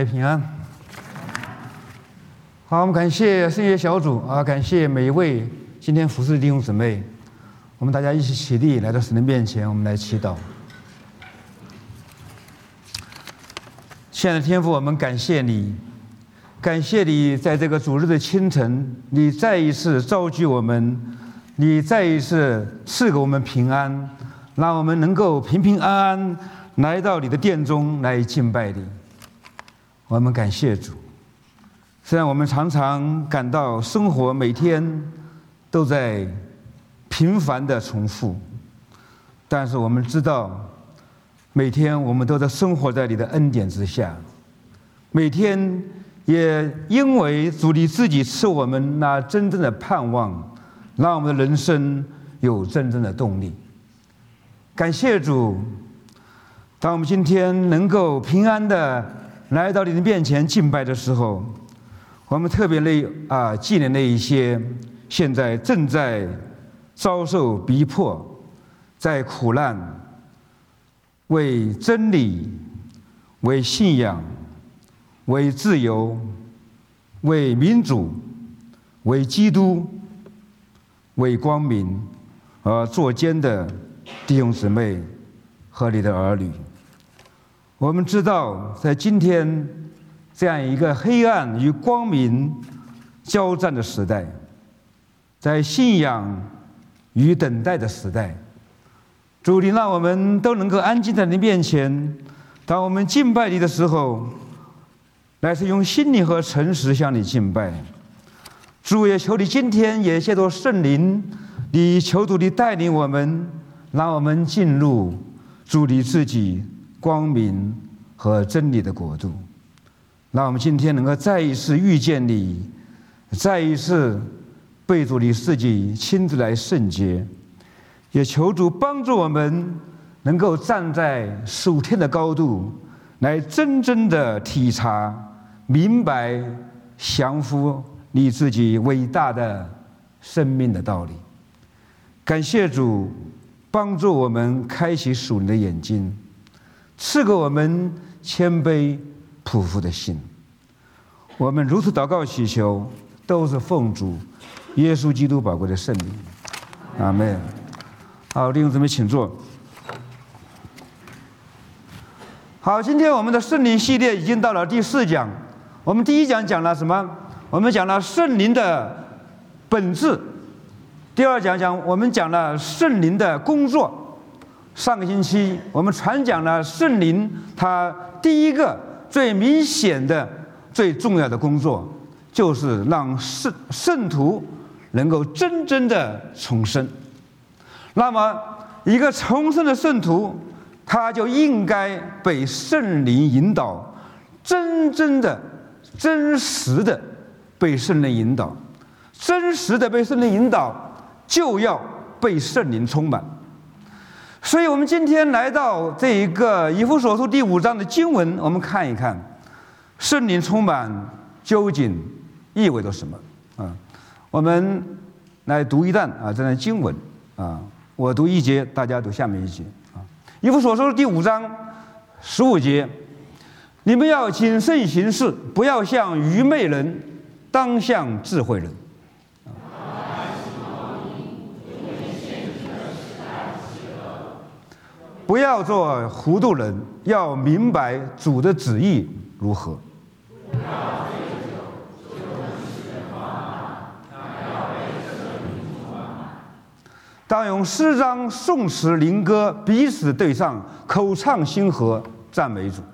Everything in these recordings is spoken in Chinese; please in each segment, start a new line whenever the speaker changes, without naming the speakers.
平安。好，我们感谢圣乐小组感谢每一位今天服侍的弟兄姊妹，我们大家一起起立来到神的面前，我们来祈祷。亲爱的天父，我们感谢你，感谢你在这个主日的清晨，你再一次召集我们，你再一次赐给我们平安，让我们能够平平安安来到你的殿中来敬拜你。我们感谢主。虽然我们常常感到生活每天都在频繁的重复，但是我们知道每天我们都在生活在你的恩典之下，每天也因为主你自己赐我们那真正的盼望，让我们的人生有真正的动力。感谢主，当我们今天能够平安的来到你的面前敬拜的时候，我们特别纪念那一些现在正在遭受逼迫，在苦难，为真理、为信仰、为自由、为民主、为基督、为光明而作奸的弟兄姊妹和你的儿女。我们知道，在今天这样一个黑暗与光明交战的时代，在信仰与等待的时代，主你让我们都能够安静在你面前，当我们敬拜你的时候，乃是用心灵和诚实向你敬拜。主也求你今天也借着圣灵，你求主你带领我们，让我们进入主你自己光明和真理的国度，让我们今天能够再一次遇见你，再一次被主你自己亲自来圣洁。也求主帮助我们能够站在属天的高度，来真正的体察、明白、降服你自己伟大的生命的道理。感谢主帮助我们开启属灵的眼睛，赐给我们谦卑匍匐的心。我们如此祷告祈求，都是奉主耶稣基督宝贵的圣名，阿们。好，弟兄姊妹请坐。好，今天我们的圣灵系列已经到了第4讲。我们第1讲讲了什么？我们讲了圣灵的本质。第2讲我们讲了圣灵的工作。上个星期我们传讲了圣灵他第一个最明显的最重要的工作，就是让圣徒能够真正的重生。那么一个重生的圣徒，他就应该被圣灵引导，真正的真实的被圣灵引导。真实的被圣灵引导，就要被圣灵充满。所以我们今天来到这一个以弗所书第5章的经文，我们看一看圣灵充满究竟意味着什么我们来读一段这段经文我读1节，大家读下面1节以弗所书第5章15节，你们要谨慎行事，不要像愚昧人，当像智慧人。不要做糊涂人，要明白主的旨意如何。当用诗章、颂词、灵歌彼此对唱，口唱心和，赞美主。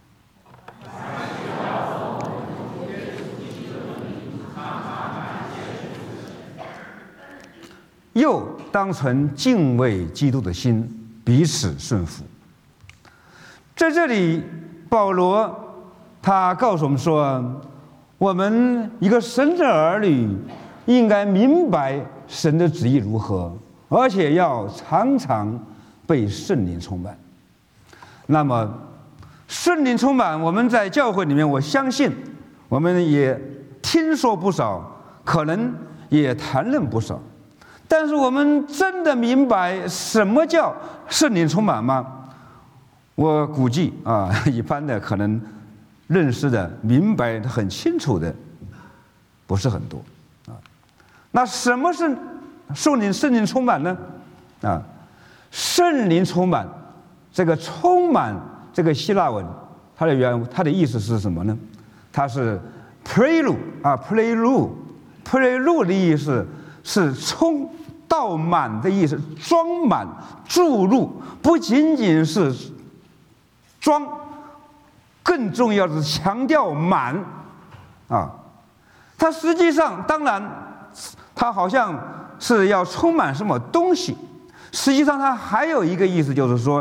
又当存敬畏基督的心，彼此顺服。在这里，保罗他告诉我们说，我们一个神的儿女应该明白神的旨意如何，而且要常常被圣灵充满。那么圣灵充满，我们在教会里面，我相信我们也听说不少，可能也谈论不少，但是我们真的明白什么叫圣灵充满吗？我估计一般的可能认识的、明白的很清楚的不是很多啊。那什么是圣灵充满呢？啊，圣灵充满，这个充满这个希腊文，它的意思是什么呢？它是 prelude 啊 ，prelude 的意思是充倒满的意思，装满注入，不仅仅是装，更重要的是强调满啊。它实际上当然，它好像是要充满什么东西，实际上它还有一个意思，就是说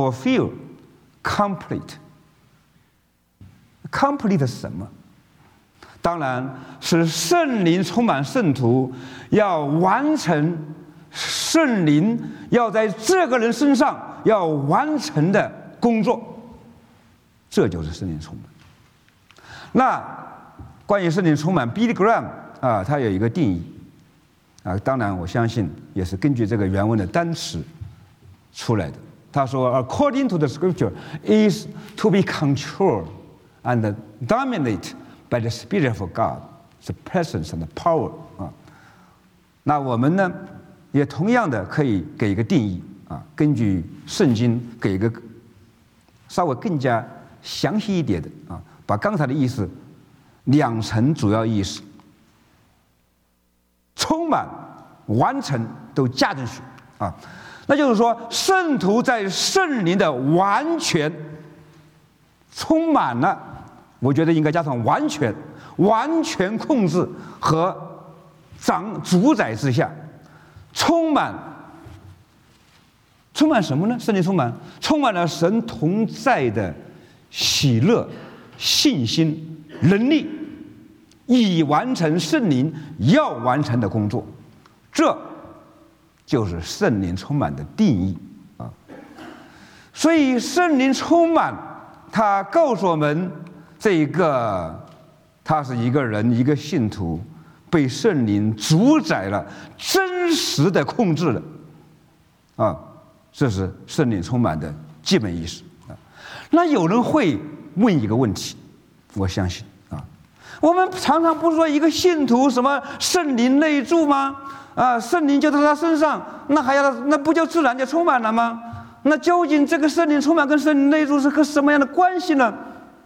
complete 是什么？当然是圣灵充满圣徒，要完成圣灵要在这个人身上要完成的工作，这就是圣灵充满。那关于圣灵充满 ，Billy Graham 啊，他有一个定义啊，当然我相信也是根据这个原文的单词出来的。他说 ，According to the Scripture, is to be controlled and dominated by the Spirit of God, the presence and the power 啊。那我们呢，也同样的可以给一个定义啊，根据圣经给一个稍微更加详细一点的啊，把刚才的意思2层主要意思，充满、完成都加进去啊。那就是说，圣徒在圣灵的完全充满了，我觉得应该加上完全控制和主宰之下，充满什么呢？圣灵充满了神同在的喜乐、信心、能力，以完成圣灵要完成的工作。这就是圣灵充满的定义啊。所以圣灵充满，它告诉我们，他是一个人，一个信徒被圣灵主宰了，真实的控制了啊。这是圣灵充满的基本意识啊。那有人会问一个问题，我相信啊，我们常常不是说一个信徒什么圣灵内住吗？啊，圣灵就在他身上，那不就自然就充满了吗？那究竟这个圣灵充满跟圣灵内住是个什么样的关系呢？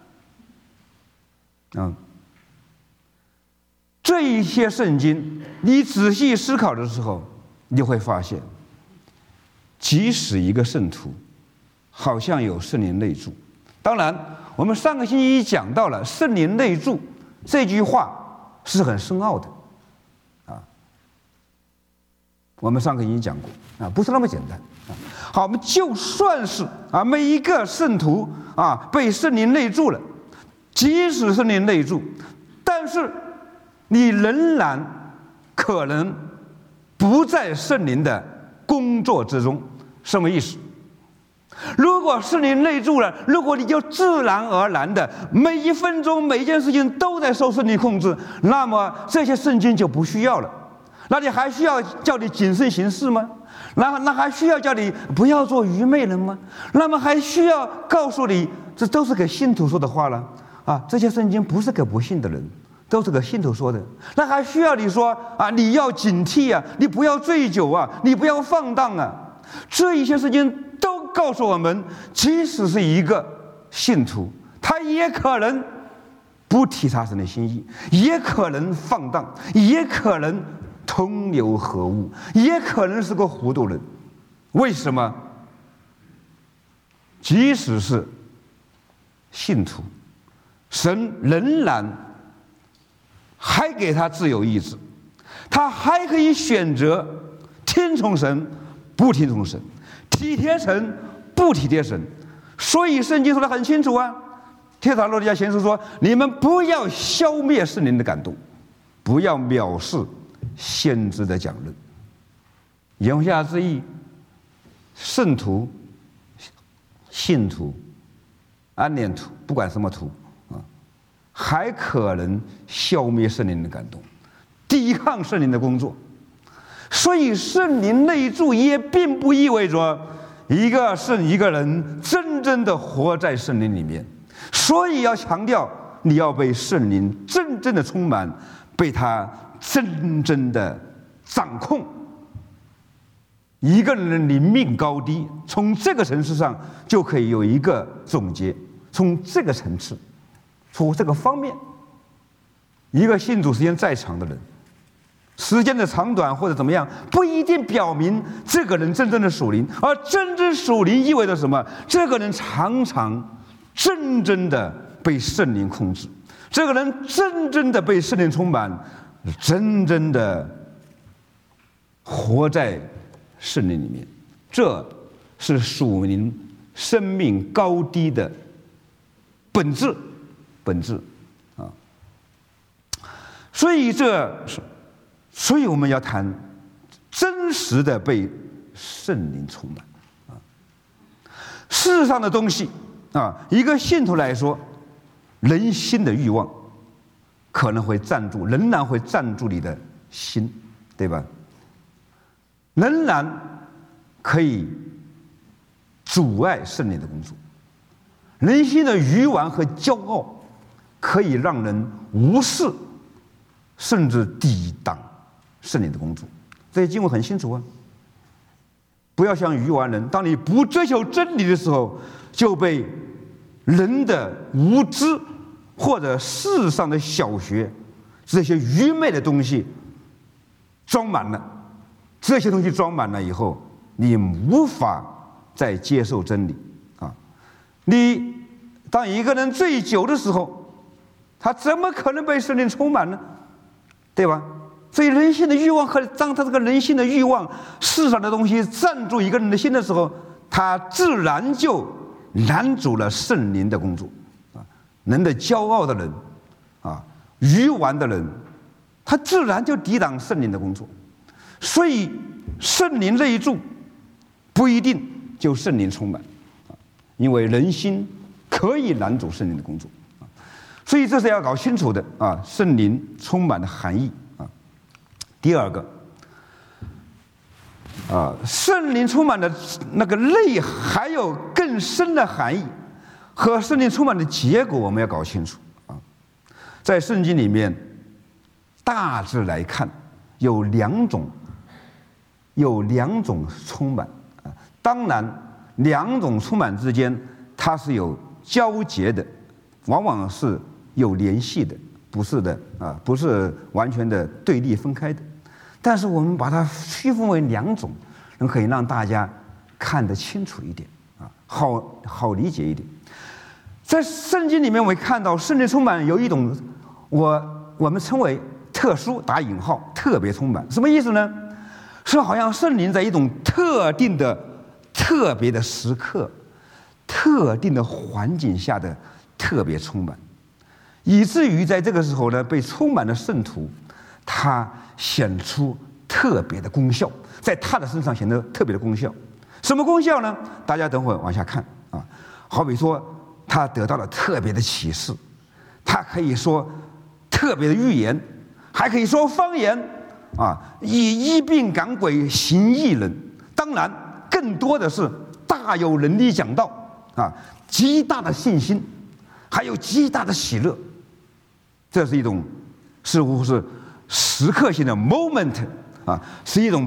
这一些圣经，你仔细思考的时候，你会发现，即使一个圣徒好像有圣灵内住，当然我们上个星期讲到了圣灵内住这句话是很深奥的啊，我们上个星期讲过啊，不是那么简单啊。好，我们就算是啊每一个圣徒啊被圣灵内住了，即使圣灵内住，但是你仍然可能不在圣灵的工作之中。什么意思？如果圣灵内住了，如果你就自然而然的每一分钟每一件事情都在受圣灵控制，那么这些圣经就不需要了。那你还需要叫你谨慎行事吗？那还需要叫你不要做愚昧人吗？那么还需要告诉你，这都是给信徒说的话了啊！这些圣经不是给不信的人，都是给信徒说的。那还需要你说啊，你要警惕啊，你不要醉酒啊，你不要放荡啊。这一些事情都告诉我们，即使是一个信徒，他也可能不体察神的心意，也可能放荡，也可能同流合污，也可能是个糊涂人。为什么？即使是信徒，神仍然还给他自由意志，他还可以选择听从神不听从神，体贴神不体贴神。所以圣经说得很清楚啊，帖撒罗尼迦前书说，你们不要消灭圣灵的感动，不要藐视先知的讲论。言下之意，圣徒、信徒、安念徒，不管什么徒啊，还可能消灭圣灵的感动，抵抗圣灵的工作。所以圣灵内住也并不意味着一个人真正的活在圣灵里面。 所以要强调你要被圣灵真正的充满，被他真正的掌控。一个人的灵命高低，从这个层次上就可以有一个总结。从这个层次，从这个方面，一个信主时间再长的人，时间的长短或者怎么样，不一定表明这个人真正的属灵。而真正属灵意味着什么？这个人常常真正的被圣灵控制，这个人真正的被圣灵充满，真正的活在圣灵里面。这是属灵生命高低的本质啊！所以我们要谈真实的被圣灵充满啊。世上的东西啊，一个信徒来说，人心的欲望可能会仍然会占住你的心，对吧？仍然可以阻碍圣灵的工作。人心的愚顽和骄傲可以让人无视甚至抵挡圣灵的工作。这些经文很清楚啊。不要像愚顽人，当你不追求真理的时候，就被人的无知或者世上的小学这些愚昧的东西装满了。这些东西装满了以后，你无法再接受真理啊！你当一个人醉酒的时候，他怎么可能被圣灵充满呢？对吧？所以人性的欲望和当他这个人性的欲望、世上的东西占住一个人的心的时候，他自然就拦阻了圣灵的工作啊！人的骄傲的人啊，愚顽的人，他自然就抵挡圣灵的工作。所以圣灵这一柱不一定就圣灵充满，因为人心可以拦阻圣灵的工作，所以这是要搞清楚的啊！圣灵充满的含义啊。第二个啊，圣灵充满的那个内还有更深的含义，和圣灵充满的结果我们要搞清楚啊。在圣经里面，大致来看有两种充满啊。当然，两种充满之间它是有交结的，往往是有联系的，不是的啊，不是完全的对立分开的。但是我们把它区分为两种，可以让大家看得清楚一点啊，好理解一点。在圣经里面，我们看到圣灵充满有一种我们称为特殊打引号特别充满，什么意思呢？是好像圣灵在一种特定的特别的时刻、特定的环境下的特别充满，以至于在这个时候呢，被充满的圣徒，他显出特别的功效，在他的身上显得特别的功效。什么功效呢？大家等会儿往下看啊。好比说，他得到了特别的启示，他可以说特别的预言，还可以说方言啊，以医病赶鬼、行异人。当然，更多的是大有能力讲道啊，极大的信心，还有极大的喜乐。这是一种似乎是时刻性的 moment 啊，是一种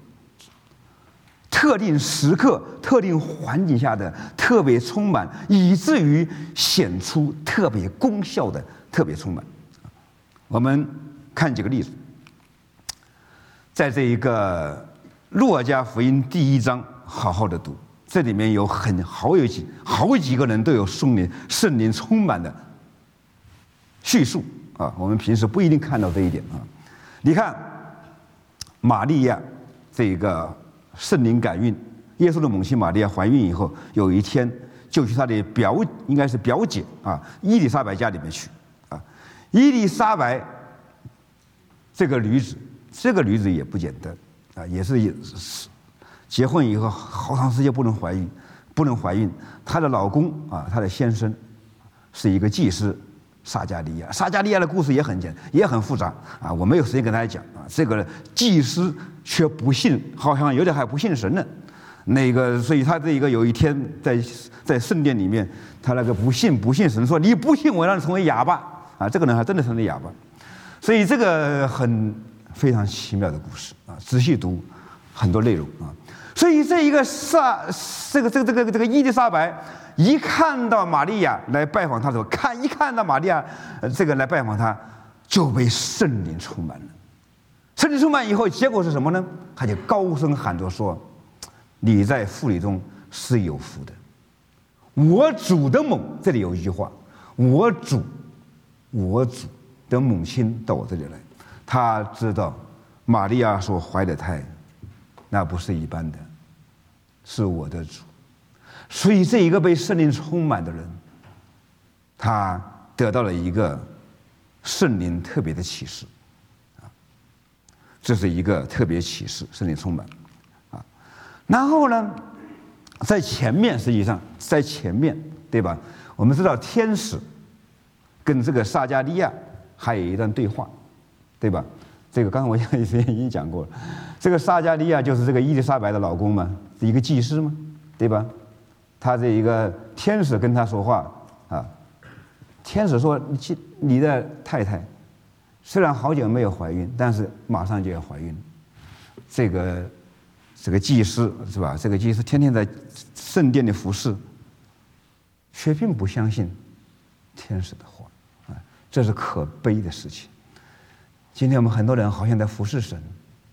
特定时刻、特定环境下的特别充满，以至于显出特别功效的特别充满。我们看几个例子，在这一个路加福音第1章好好的读，这里面有好几个人都有圣灵充满的叙述啊，我们平时不一定看到这一点啊。你看玛利亚这个圣灵感孕，耶稣的母亲玛利亚怀孕以后，有一天就去她的应该是表姐啊伊丽莎白家里面去啊。伊丽莎白这个女子也不简单啊，也是结婚以后好长时间不能怀孕。她的老公啊，她的先生是一个祭司撒加利亚。撒加利亚的故事也很复杂啊，我没有时间跟大家讲啊。这个祭司却不信，好像有点还不信神呢。 所以他这一个有一天在圣殿里面，他那个不信神说你不信我让你成为哑巴啊，这个人还真的成为哑巴。所以这个非常奇妙的故事啊，仔细读很多内容啊。所以这一个伊丽莎白一看到玛利亚来拜访他的时候，一看到玛利亚来拜访他，就被圣灵充满了。圣灵充满以后，结果是什么呢？他就高声喊着说：“你在妇女中是有福的。我主的母，这里有一句话，我主的母亲到我这里来，他知道玛利亚所怀的胎，那不是一般的，是我的主。所以这一个被圣灵充满的人，他得到了一个圣灵特别的启示，这是一个特别启示，圣灵充满啊。然后呢，在前面对吧？我们知道天使跟这个撒迦利亚还有一段对话，对吧？这个刚刚我已经讲过了。这个撒迦利亚就是这个伊丽莎白的老公嘛，是一个祭司嘛，对吧？他这一个天使跟他说话啊，天使说：“你的太太虽然好久没有怀孕，但是马上就要怀孕。”这个祭司是吧？这个祭司天天在圣殿里服侍，却并不相信天使的话啊，这是可悲的事情。今天我们很多人好像在服侍神，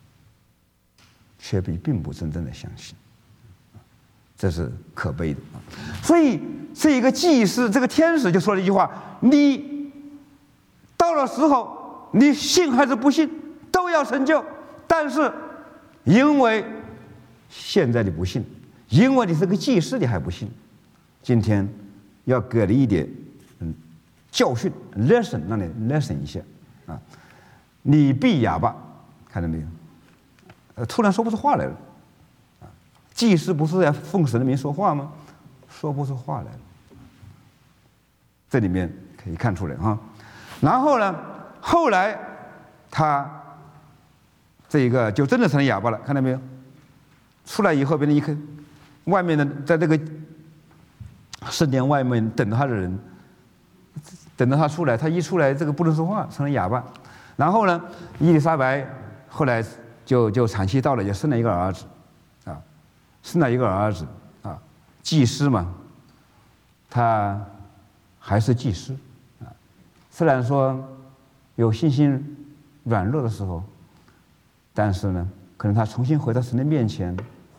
却并不真正的相信，这是可悲的啊。所以这个祭司，这个天使就说了一句话：“你到了时候，你信还是不信，都要成就。但是因为现在你不信，因为你是个祭司，你还不信，今天要给你一点教训 lesson， 让你 lesson 一下啊。你必哑巴，看到没有？突然说不出话来了。祭司不是在奉神的名说话吗？说不出话来了。这里面可以看出来哈。然后呢，后来他这一个就真的成了哑巴了，看到没有？出来以后，别人一看，外面的在这个圣殿外面等着他的人，等着他出来，他一出来，这个不能说话，成了哑巴。然后呢，伊丽莎白后来就产期到了，也生了一个儿子，啊，生了一个儿子啊，祭司嘛，他还是祭司啊，虽然说有信心软弱的时候，但是呢，可能他重新回到神的面前，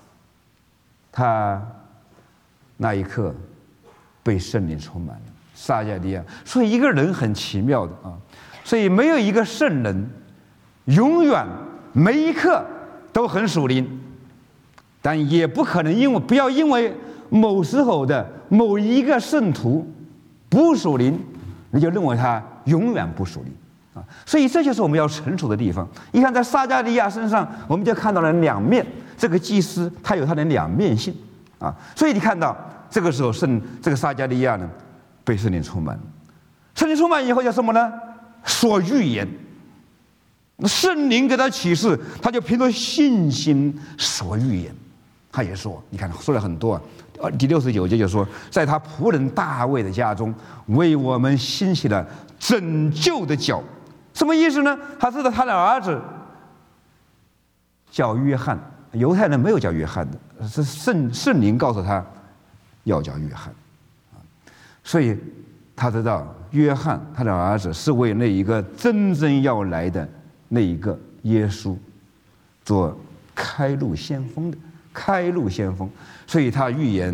他那一刻被圣灵充满了，撒迦利亚。所以一个人很奇妙的啊。所以没有一个圣人永远每一刻都很属灵，但也不可能不要因为某时候的某一个圣徒不属灵，你就认为他永远不属灵啊！所以这就是我们要成熟的地方。你看在撒迦利亚身上，我们就看到了两面，这个祭司他有他的两面性啊！所以你看到这个时候这个撒迦利亚呢被圣灵充满了，圣灵充满以后叫什么呢？说预言，圣灵给他启示，他就凭着信心说预言。他也说，你看说了很多啊。第69节就说，在他仆人大卫的家中，为我们兴起了拯救的脚。什么意思呢？他知道他的儿子叫约翰，犹太人没有叫约翰的，是圣灵告诉他要叫约翰，所以他知道约翰他的儿子是为那一个真正要来的那一个耶稣做开路先锋的开路先锋，所以他预言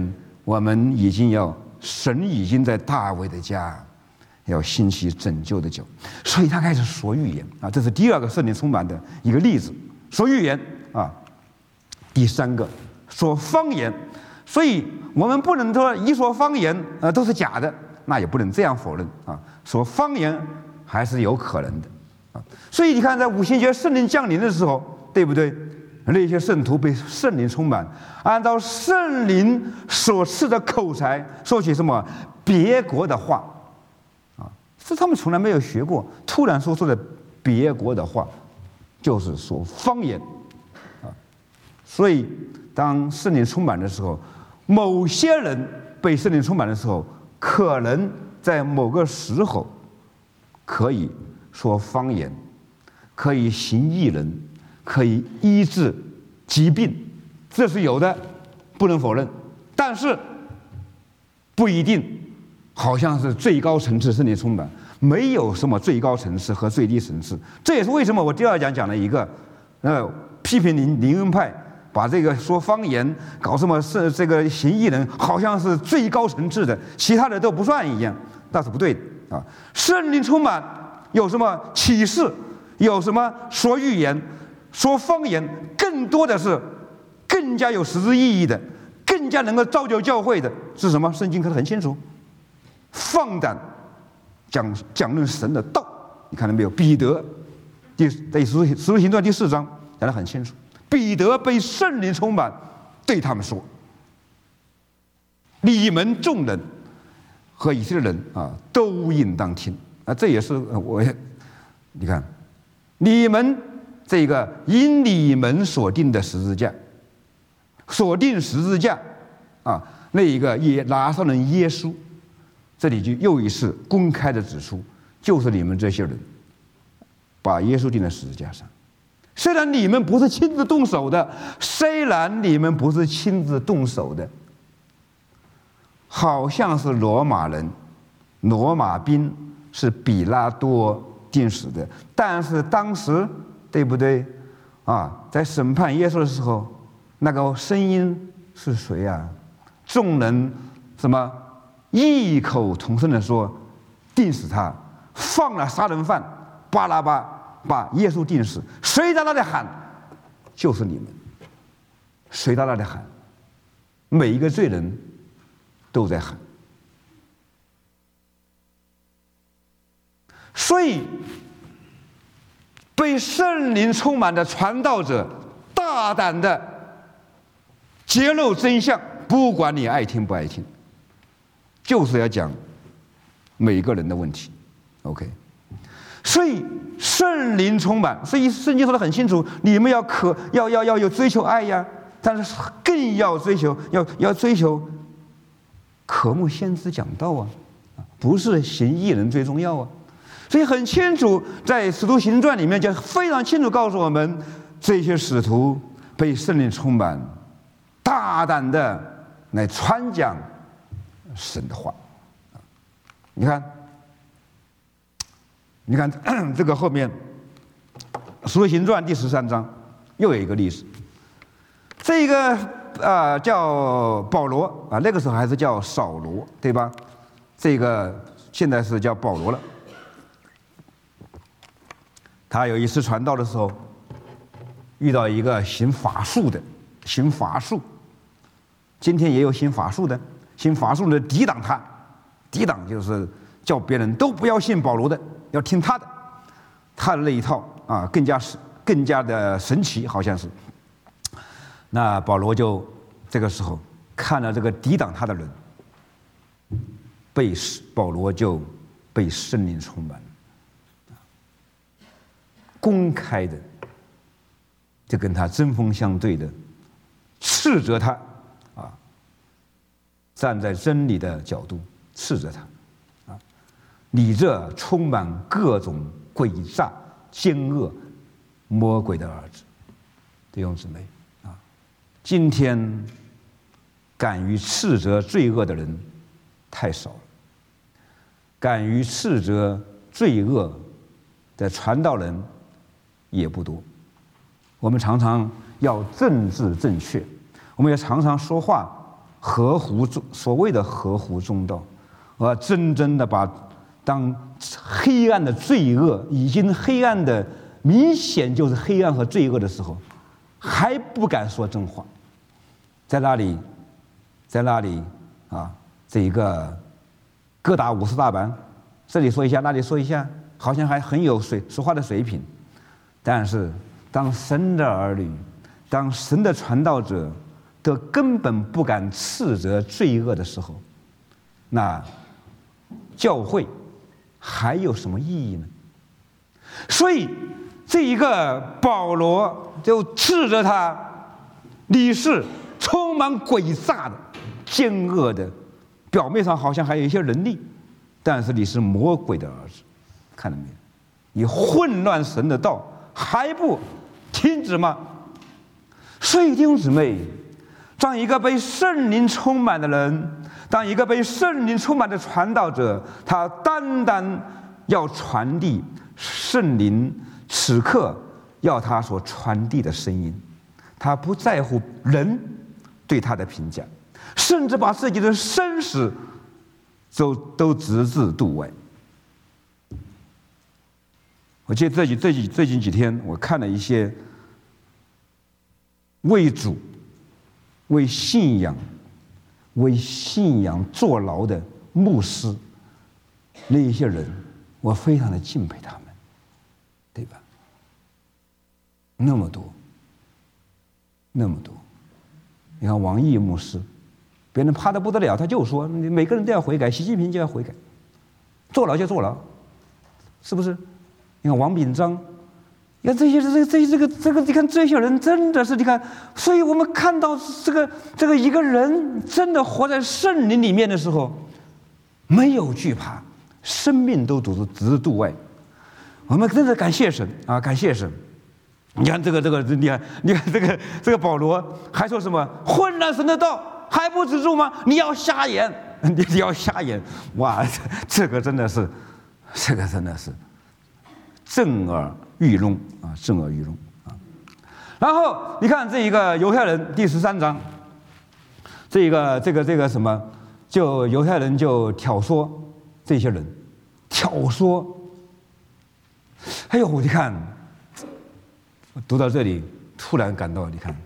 神已经在大卫的家要兴起拯救的脚，所以他开始说预言啊，这是第二个圣灵充满的一个例子，说预言啊。第三个说方言，所以我们不能说一说方言都是假的。那也不能这样否认啊！说方言还是有可能的啊！所以你看，在五旬节圣灵降临的时候，对不对？那些圣徒被圣灵充满，按照圣灵所赐的口才，说起什么别国的话啊，是他们从来没有学过，突然说出的别国的话，就是说方言啊。 所以，当圣灵充满的时候，某些人被圣灵充满的时候，可能在某个时候可以说方言，可以行异能，可以医治疾病，这是有的，不能否认。但是不一定，好像是最高层次圣灵充满，没有什么最高层次和最低层次。这也是为什么我第二讲讲了一个，批评灵恩派。把这个说方言，搞什么是这个行异能，好像是最高层次的，其他的都不算一样，那是不对的啊！圣灵充满有什么启示，有什么说预言、说方言，更多的是更加有实质意义的，更加能够造就教会的是什么？圣经看得很清楚，放胆讲论神的道，你看到没有？彼得在使徒行传第4章讲得很清楚。彼得被圣灵充满，对他们说：“你们众人和以色列人啊，都应当听啊！”这也是你看，你们这个因你们所定的十字架，所定十字架啊，那一个拿撒勒人耶稣，这里就又一次公开的指出，就是你们这些人把耶稣钉在十字架上。虽然你们不是亲自动手的，好像是罗马人、罗马兵是比拉多钉死的，但是当时对不对啊？在审判耶稣的时候，那个声音是谁啊？众人什么异口同声的说：“钉死他，放了杀人犯巴拉巴。”把耶稣钉死，谁在那里喊，就是你们。谁在那里喊，每一个罪人都在喊。所以，被圣灵充满的传道者，大胆的揭露真相，不管你爱听不爱听，就是要讲每个人的问题。OK。所以圣灵充满，所以圣经说得很清楚，你们要有追求爱呀，但是更要追求渴慕先知讲道啊，不是行异人最重要啊。所以很清楚，在使徒行传里面就非常清楚告诉我们，这些使徒被圣灵充满，大胆的来传讲神的话。你看这个后面《使徒行传》第13章又有一个例子，这个叫保罗啊，那个时候还是叫扫罗，对吧？这个现在是叫保罗了。他有一次传道的时候，遇到一个行法术，今天也有行法术的抵挡他，抵挡就是叫别人都不要信保罗的。要听他的那一套啊，更加的神奇，好像是。那保罗就这个时候看了这个抵挡他的人，保罗就被圣灵充满，公开的就跟他针锋相对的斥责他啊，站在真理的角度斥责他。你这充满各种诡诈、奸恶、魔鬼的儿子，弟兄姊妹啊！今天敢于斥责罪恶的人太少了，敢于斥责罪恶的传道人也不多。我们常常要政治正确，我们也常常说话所谓的合乎中道，而真正的把当黑暗的罪恶已经黑暗的明显就是黑暗和罪恶的时候，还不敢说真话，在那里啊，这一个各打50大板，这里说一下那里说一下，好像还很有说话的水平。但是当神的儿女，当神的传道者都根本不敢斥责罪恶的时候，那教会还有什么意义呢？所以这一个保罗就斥责他你是充满诡诈的、奸恶的，表面上好像还有一些能力，但是你是魔鬼的儿子，看到没有？你混乱神的道，还不停止吗？所以弟兄姊妹，当一个被圣灵充满的人，当一个被圣灵充满的传道者，他单单要传递圣灵此刻要他所传递的声音，他不在乎人对他的评价，甚至把自己的生死都置之度外。我记得最近几天，我看了一些为主、为信仰坐牢的牧师，那一些人，我非常的敬佩他们，对吧？那么多，你看王毅牧师，别人怕得不得了，他就说每个人都要悔改，习近平就要悔改，坐牢就坐牢，是不是？你看王炳章，你看这个，你看这些人真的是，你看，所以我们看到这个一个人真的活在圣灵里面的时候，没有惧怕，生命都置之度外。我们真的感谢神啊，感谢神！你看你看这个保罗还说什么混乱神的道还不止住吗？你要瞎眼，你要瞎眼！哇，这个真的是震耳欲聋啊，震耳欲聋啊！然后你看这一个犹太人第13章，这个什么，就犹太人就挑唆这些人，挑唆。哎呦，你看，我读到这里，突然感到，你看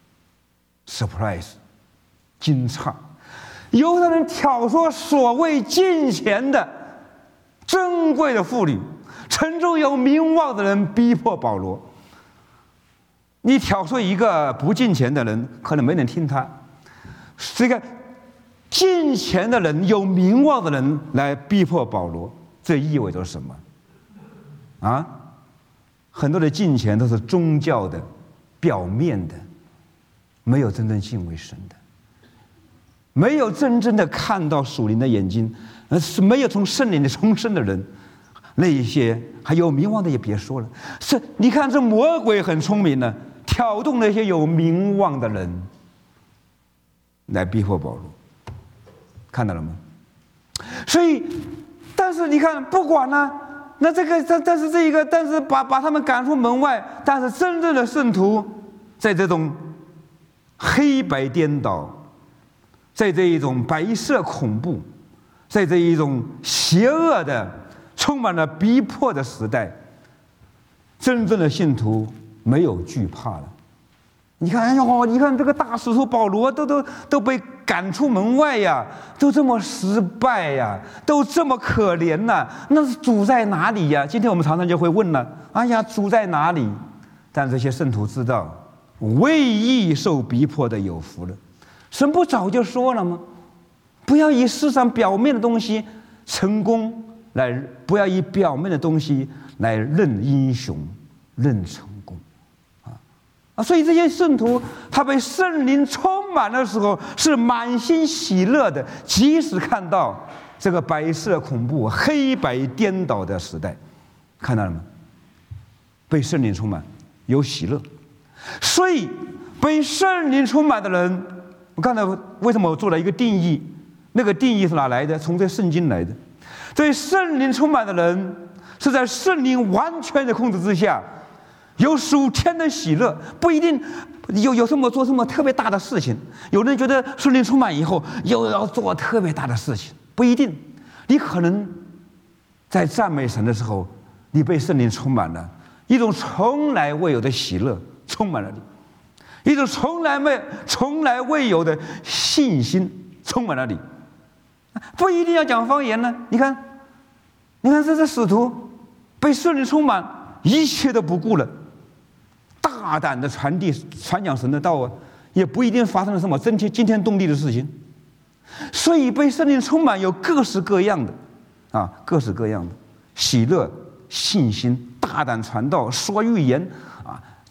，surprise， 惊诧，犹太人挑唆所谓敬虔的、珍贵的妇女。城中有名望的人逼迫保罗，你挑唆一个不敬虔的人，可能没人听他。这个敬虔的人、有名望的人来逼迫保罗，这意味着什么？啊，很多的敬虔都是宗教的、表面的，没有真正敬畏神的，没有真正的看到属灵的眼睛，是没有从圣灵的重生的人。那一些还有名望的也别说了，是你看这魔鬼很聪明呢，挑动那些有名望的人来逼迫保罗，看到了吗？所以，但是你看，不管呢，那这个但是把他们赶出门外，但是真正的圣徒，在这种黑白颠倒，在这一种白色恐怖，在这一种邪恶的。充满了逼迫的时代，真正的信徒没有惧怕了。你看，哎呦，你看这个大使徒保罗都被赶出门外呀，都这么失败呀，都这么可怜呐，那是主在哪里呀？今天我们常常就会问了，哎呀，主在哪里？但这些圣徒知道，为义受逼迫的有福了。神不早就说了吗？不要以世上表面的东西成功。不要以表面的东西来认英雄、认成功，所以这些圣徒他被圣灵充满的时候，是满心喜乐的，即使看到这个白色恐怖、黑白颠倒的时代，看到了吗？被圣灵充满，有喜乐。所以被圣灵充满的人，我刚才为什么我做了一个定义？那个定义是哪来的？从这圣经来的。对圣灵充满的人，是在圣灵完全的控制之下，有属天的喜乐，不一定有什么做什么特别大的事情。有人觉得圣灵充满以后又要做特别大的事情，不一定。你可能在赞美神的时候，你被圣灵充满了，一种从来未有的喜乐充满了你，一种从来未有的信心充满了你。不一定要讲方言呢。你看这使徒被圣灵充满，一切都不顾了，大胆的传讲神的道啊，也不一定发生了什么惊天动地的事情。所以被圣灵充满有各式各样的各式各样的喜乐、信心、大胆传道、说预言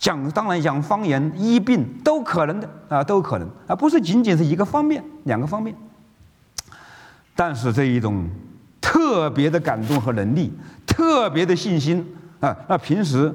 当然讲方言、医病都可能的啊，都可能啊，不是仅仅是一个方面、两个方面。但是这一种特别的感动和能力，特别的信心啊，那平时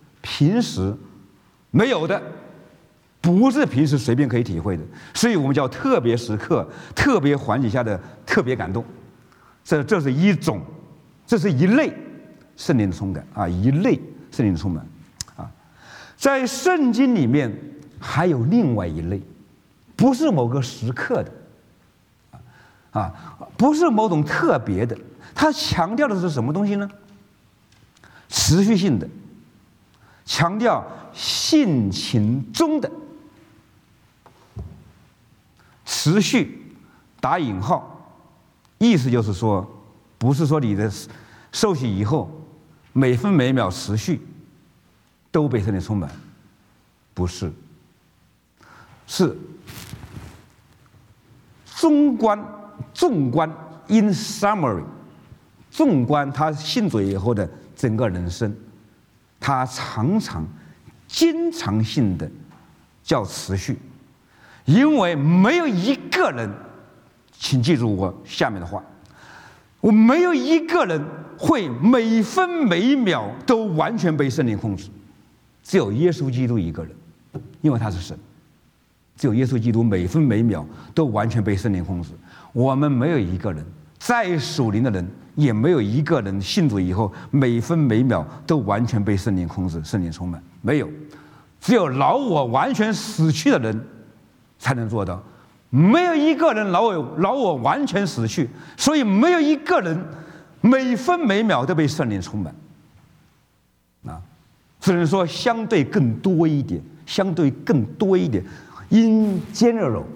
没有的，不是平时随便可以体会的，所以我们叫特别时刻、特别环境下的特别感动。这是一种，这是一类圣灵的充满啊，一类圣灵的充满啊。在圣经里面还有另外一类，不是某个时刻的啊，不是某种特别的，它强调的是什么东西呢？持续性的，强调性情中的。持续打引号，意思就是说，不是说你的受洗以后每分每秒持续都被圣灵充满，不是，是纵观 in summary， 纵观他信主以后的整个人生，他常常经常性的叫持续。因为没有一个人，请记住我下面的话，我没有一个人会每分每秒都完全被圣灵控制，只有耶稣基督一个人，因为他是神，只有耶稣基督每分每秒都完全被圣灵控制。我们没有一个人，再属灵的人也没有一个人信主以后每分每秒都完全被圣灵控制、圣灵充满，没有，只有老我完全死去的人才能做到，没有一个人老我完全死去，所以没有一个人每分每秒都被圣灵充满啊，只能说相对更多一点，in general，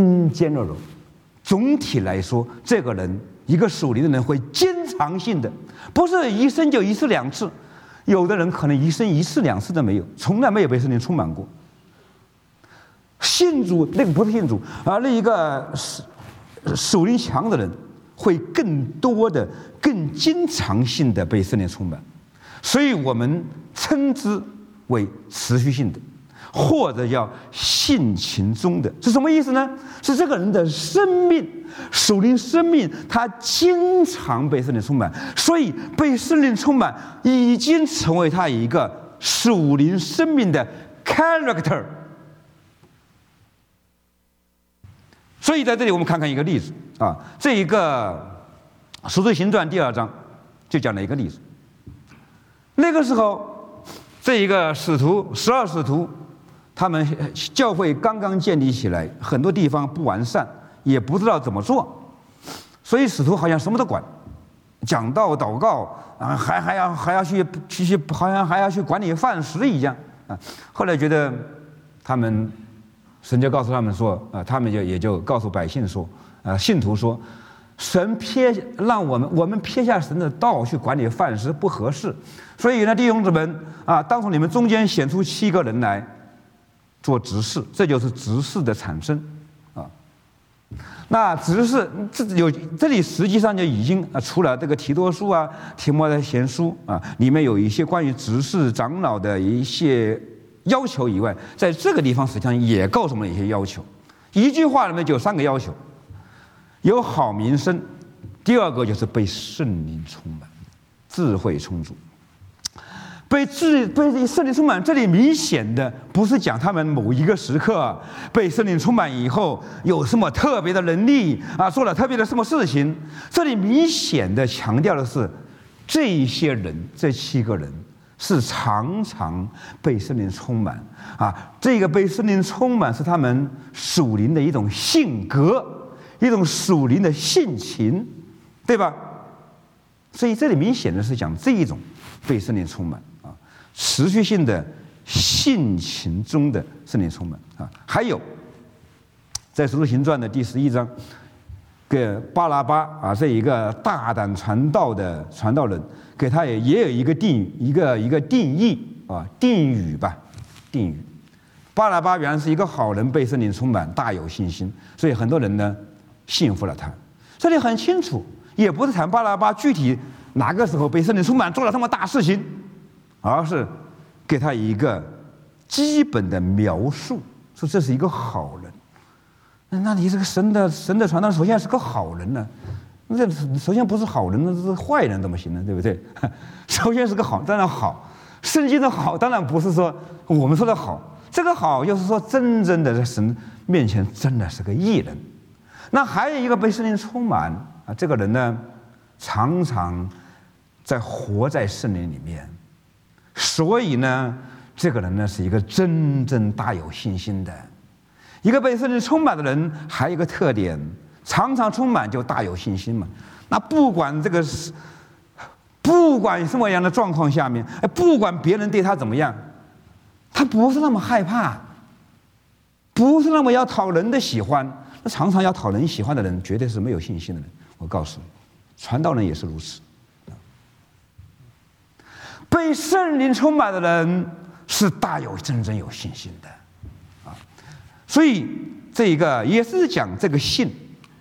总体来说，这个人一个属灵的人会经常性的，不是一生就一次两次，有的人可能一生一次两次都没有，从来没有被圣灵充满过。信主那个不是信主，而那一个属灵强的人，会更多的、更经常性的被圣灵充满，所以我们称之为持续性的，或者叫性情中的。是什么意思呢？是这个人的生命，属灵生命，他经常被圣灵充满，所以被圣灵充满已经成为他一个属灵生命的 character。所以在这里我们看看一个例子啊，这一个《使徒行传》第2章就讲了一个例子。那个时候，这一个12使徒，他们教会刚刚建立起来，很多地方不完善，也不知道怎么做，所以使徒好像什么都管，讲道、祷告啊，还要去，好像还要去管理饭食一样啊。后来觉得他们。神就告诉他们说，他们也就告诉百姓说，信徒说，神让我们撇下神的道去管理饭食不合适，所以呢，弟兄姊妹啊，当从你们中间选出7个人来做执事，这就是执事的产生啊。那执事这里实际上就已经除了这个提多书啊、提摩太前书啊，里面有一些关于执事长老的一些要求以外，在这个地方实际上也告诉我们一些要求。一句话里面就有3个要求：有好名声，第2个就是被圣灵充满，智慧充足。被圣灵充满，这里明显的不是讲他们某一个时刻被圣灵充满以后有什么特别的能力啊，做了特别的什么事情。这里明显的强调的是，这些人，这7个人。是常常被圣灵充满啊！这个被圣灵充满是他们属灵的一种性格，一种属灵的性情，对吧？所以这里明显的是讲这一种被圣灵充满啊，持续性的性情中的圣灵充满啊。还有，在《使徒行传》的第11章，给巴拿巴啊这一个大胆传道的传道人。给他也有一个定义啊，定语。巴拿巴原来是一个好人，被圣灵充满，大有信心，所以很多人呢信服了他。这里很清楚，也不是谈巴拿巴具体哪个时候被圣灵充满做了什么大事情，而是给他一个基本的描述，说这是一个好人。那你这个神的传道首先是个好人呢？这首先不是好人，那是坏人怎么行呢？对不对？首先是个好，当然好。圣经的好当然不是说我们说的好，这个好就是说真正的在神面前真的是个义人。那还有一个被圣灵充满啊，这个人呢常常活在圣灵里面，所以呢这个人呢是一个真正大有信心的。一个被圣灵充满的人还有一个特点，常常充满就大有信心嘛。那不管什么样的状况下面，不管别人对他怎么样，他不是那么害怕，不是那么要讨人的喜欢。那常常要讨人喜欢的人，绝对是没有信心的人。我告诉你，传道人也是如此。被圣灵充满的人是真正有信心的啊。所以这个也是讲这个性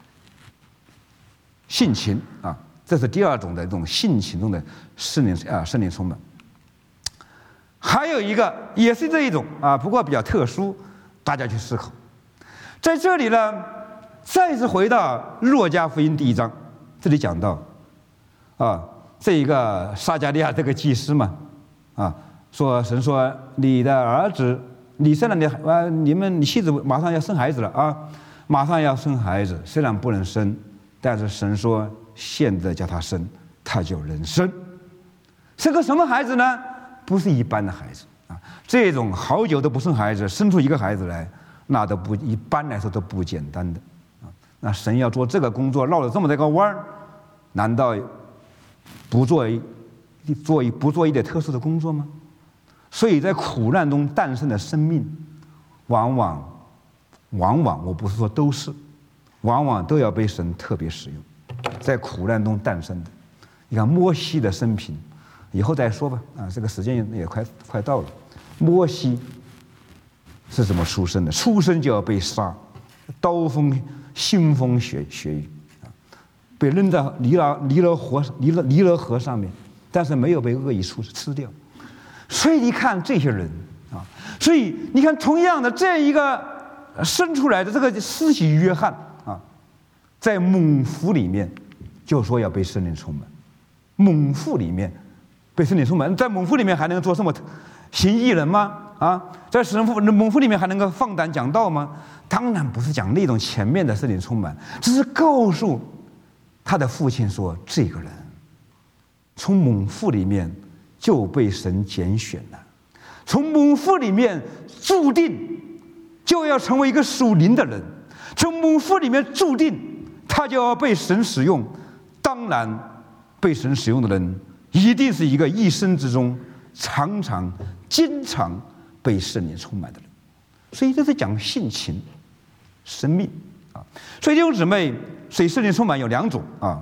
情啊，这是第二种的这种性情中的圣灵充满。还有一个也是这一种啊，不过比较特殊，大家去思考。在这里呢，再次回到路加福音第1章，这里讲到啊，这一个撒迦利亚这个祭司嘛，啊，说神说你的儿子，你生了你妻子马上要生孩子了啊，马上要生孩子，虽然不能生，但是神说现在叫他生，他就能生。是个什么孩子呢？不是一般的孩子啊，这种好久都不生孩子，生出一个孩子来，那都不一般来说都不简单的啊。那神要做这个工作，绕了这么大个弯儿，难道不做一点特殊的工作吗？所以在苦难中诞生的生命，往往我不是说都是，往往都要被神特别使用，在苦难中诞生的。你看摩西的生平，以后再说吧啊，这个时间也快到了。摩西是怎么出生的？出生就要被杀，刀锋腥风血雨啊，被扔在尼罗河上面，但是没有被恶意吃掉。所以你看这些人啊，所以你看同样的这一个生出来的这个施洗约翰啊，在猛虎里面就说要被圣灵充满，猛虎里面被圣灵充满，在猛虎里面还能做什么行义人吗？啊，在猛虎里面还能够放胆讲道吗？当然不是讲那种前面的圣灵充满，只是告诉他的父亲说，这个人从猛虎里面就被神拣选了，从猛虎里面注定就要成为一个属灵的人，从猛虎里面注定他就要被神使用。当然被神使用的人一定是一个一生之中常常经常被圣灵充满的人。所以这是讲性情生命啊。所以弟兄姊妹，所以圣灵充满有2种啊。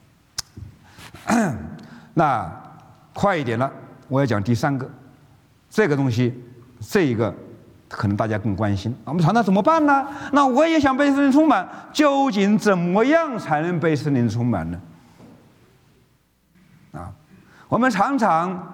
那快一点了，我要讲第3个，这个东西，这一个可能大家更关心。我们常常怎么办呢？那我也想被圣灵充满，究竟怎么样才能被圣灵充满呢？啊，我们常常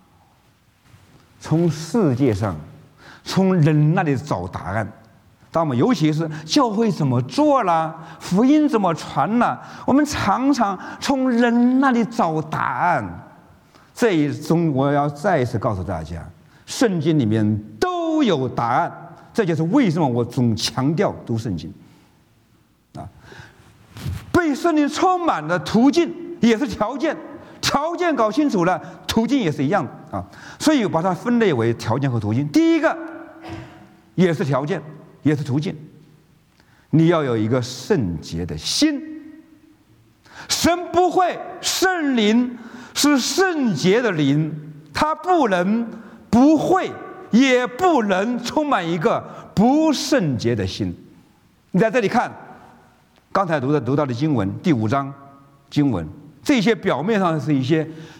从世界上、从人那里找答案。当我们尤其是教会怎么做啦，福音怎么传啦，我们常常从人那里找答案。这一中我要再一次告诉大家，圣经里面都有答案，这就是为什么我总强调读圣经啊。被圣灵充满的途径也是条件，条件搞清楚了，途径也是一样的啊。所以把它分类为条件和途径。第一个也是条件，也是途径，你要有一个圣洁的心。神不会，圣灵是圣洁的灵，他不会也不能充满一个不圣洁的心。你在这里看刚才读到的经文，第5章经文，这些表面上是一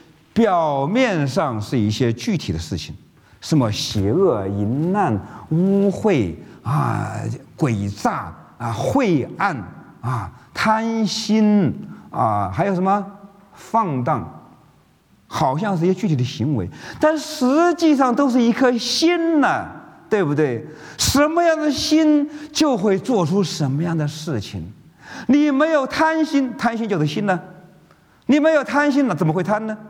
些具体的事情，什么邪恶、淫乱、污秽啊、诡诈啊、晦暗啊、贪心啊，还有什么放荡， 好像是一些具体的行为，但实际上都是一颗心呐，对不对？什么样的心就会做出什么样的事情。你没有贪心，贪心就是心呢；你没有贪心了，怎么会贪呢？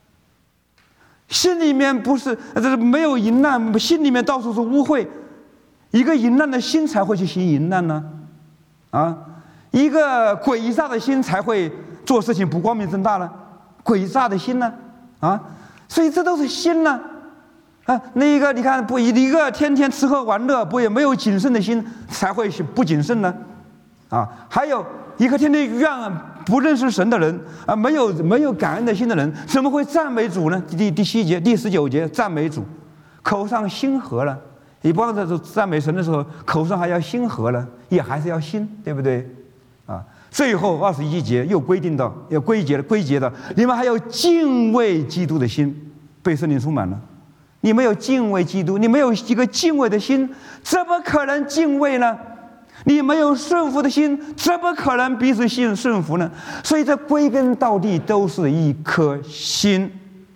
心里面不是没有淫乱，心里面到处是污秽，一个淫乱的心才会去行淫乱呢，一个诡诈的心才会做事情不光明正大了，诡诈的心呢，所以这都是心呢，那一个你看不一个天天吃喝玩乐，不也没有谨慎的心才会不谨慎呢，还有一个天天怨不认识神的人没有感恩的心的人，怎么会赞美主呢？第7节、第19节赞美主，口上心和了。你不光是赞美神的时候，口上还要心和了，也还是要心，对不对？最后21节又规定到，要归结到，你们还有敬畏基督的心，被圣灵充满了。你没有敬畏基督，你没有一个敬畏的心，怎么可能敬畏呢？你没有顺服的心，怎么可能彼此顺服呢？所以这归根到底都是一颗心，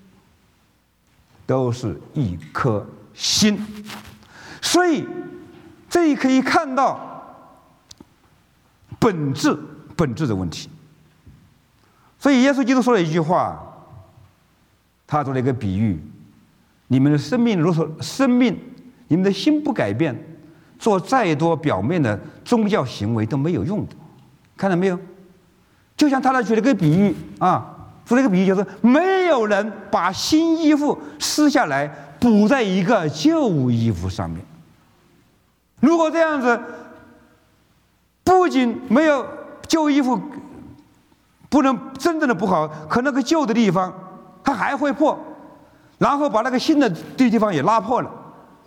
都是一颗心。所以这里可以看到本质的问题。所以耶稣基督说了一句话，他做了一个比喻：你们的生命如果你们的心不改变，做再多表面的宗教行为都没有用的。看到没有？就像他举了个比喻说了一个比喻，就是没有人把新衣服撕下来补在一个旧衣服上面。如果这样子，不仅没有旧衣服不能真正的补好，可那个旧的地方它还会破，然后把那个新的地方也拉破了。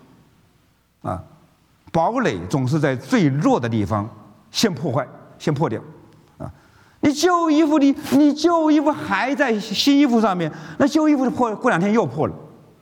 堡垒总是在最弱的地方先破掉。你旧衣服你旧衣服还在新衣服上面，那旧衣服过2天又破了，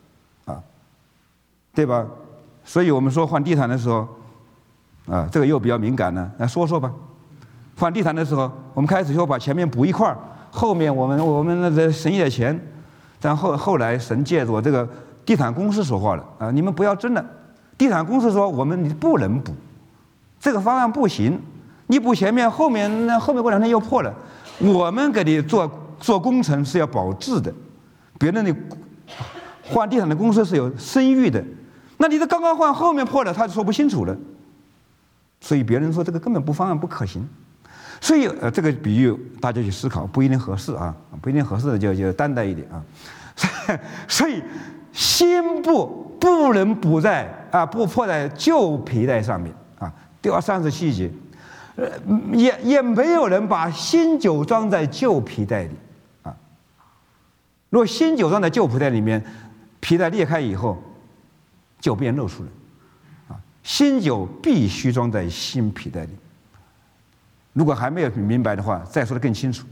对吧？所以我们说换地毯的时候，这个又比较敏感了，来说说吧。换地毯的时候，我们开始说把前面补一块，后面我们省一点钱，但后来神借着这个地毯公司说话了你们不要争了。地毯公司说你不能补，这个方案不行，你补前面，后面过2天又破了。我们给你做工程是要保质的，别人的换地毯的公司是有声誉的，那你这刚刚换，后面破了，他就说不清楚了。所以别人说这个根本方案不可行。所以这个比喻大家去思考，不一定合适不一定合适的就担待一点所以心不能补在不破在旧皮带上面第37节，也没有人把新酒装在旧皮带里如果新酒装在旧皮带里面，皮带裂开以后就便露出来新酒必须装在新皮带里。如果还没有明白的话，再说得更清楚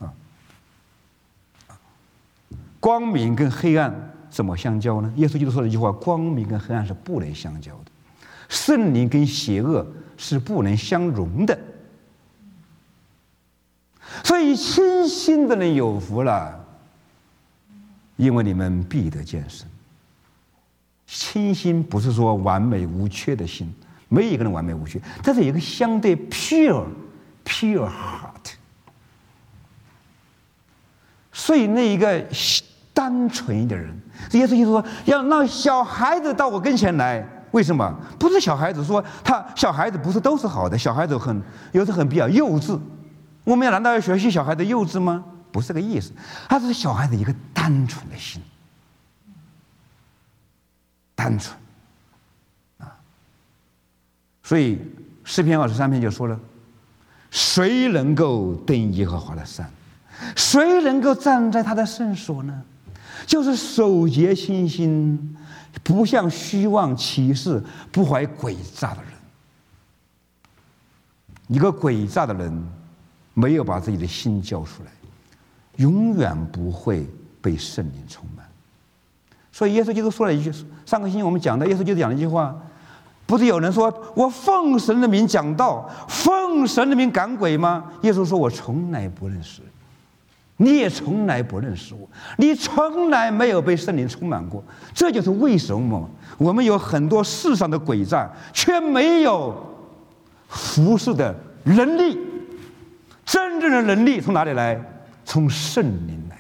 光明跟黑暗怎么相交呢？耶稣基督说了一句话：光明跟黑暗是不能相交的，圣灵跟邪恶是不能相容的。所以清心的人有福了，因为你们必得见神。清心不是说完美无缺的心，没有一个人完美无缺，但是有一个相对 pure heart。所以那一个单纯一点的人，耶稣基督说要让小孩子到我跟前来。为什么？不是小孩子说小孩子不是都是好的，小孩子有时很比较幼稚。我们难道要学习小孩的幼稚吗？不是这个意思，他是小孩子一个单纯的心，单纯所以诗篇23篇就说了：谁能够登耶和华的山？谁能够站在他的圣所呢？就是守节心心，不向虚妄起誓，不怀诡诈的人。一个诡诈的人没有把自己的心交出来，永远不会被圣灵充满。所以耶稣基督说了一句，上个星期我们讲的，耶稣基督讲了一句话，不是有人说我奉神的名讲道，奉神的名赶鬼吗？耶稣说我从来不认识。 你也从来不认识我，你从来没有被圣灵充满过。这就是为什么我们有很多世上的诡诈，却没有服侍的能力。真正的能力从哪里来？从圣灵来。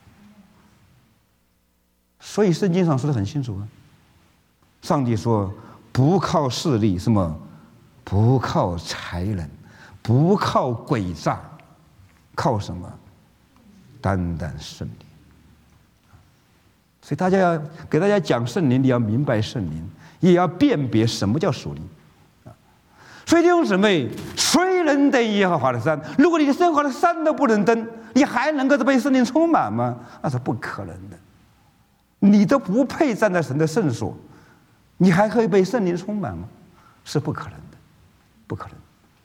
所以圣经上说得很清楚啊，上帝说不靠势力，什么？不靠才能，不靠诡诈，靠什么？单单圣灵。所以给大家讲圣灵，你要明白圣灵，也要辨别什么叫属灵。所以弟兄姊妹，谁能登耶和华的山？如果你耶和华的山都不能登，你还能够被圣灵充满吗？那是不可能的。你都不配站在神的圣所，你还可以被圣灵充满吗？是不可能的，不可能。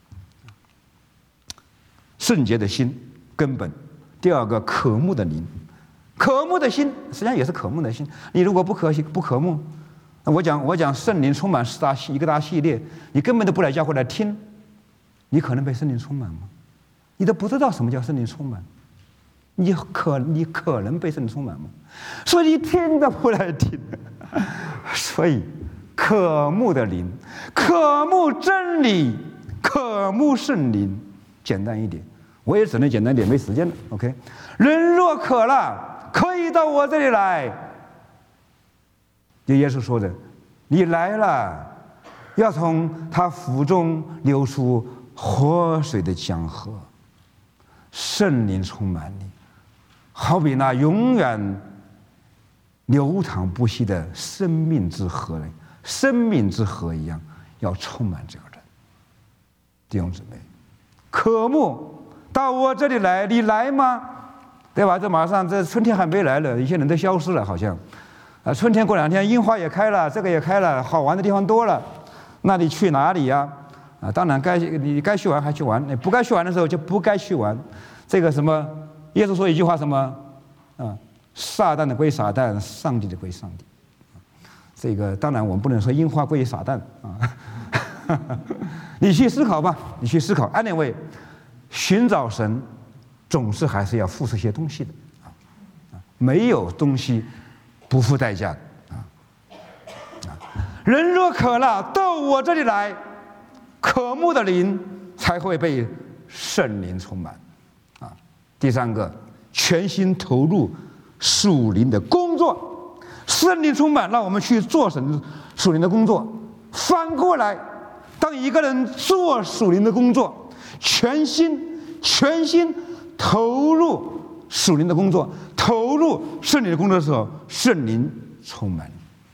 圣洁的心根本。第二个，渴慕的灵。渴慕的心实际上也是渴慕的心。你如果不渴慕，那我讲圣灵充满一个大系列，你根本都不来教会来听，你可能被圣灵充满吗？你都不知道什么叫圣灵充满，你可能被圣灵充满吗？所以你听都不来听。所以渴慕的灵，渴慕真理，渴慕圣灵，简单一点。我也只能简单点，没时间了。OK， 人若渴了，可以到我这里来。就耶稣说的，你来了，要从他腹中流出活水的江河。圣灵充满你，好比那永远流淌不息的生命之河一样，要充满这个人。弟兄姊妹，渴慕到我这里来，你来吗？对吧？这马上这春天还没来了，一些人都消失了，好像啊，春天过2天，樱花也开了，这个也开了，好玩的地方多了，那你去哪里呀？啊，当然你该去玩还去玩，你不该去玩的时候就不该去玩。这个什么，耶稣说一句话什么啊？撒旦的归撒旦，上帝的归上帝。这个当然我们不能说樱花归撒旦啊。你去思考吧，你去思考。Anyway， 寻找神总是还是要付出些东西的啊，没有东西不付代价的啊。人若渴了，到我这里来，渴慕的灵才会被圣灵充满啊。第三个，全心投入属灵的工作，圣灵充满，让我们去做神属灵的工作。反过来，当一个人做属灵的工作，全心投入属灵的工作，投入圣灵的工作的时候，圣灵充满你。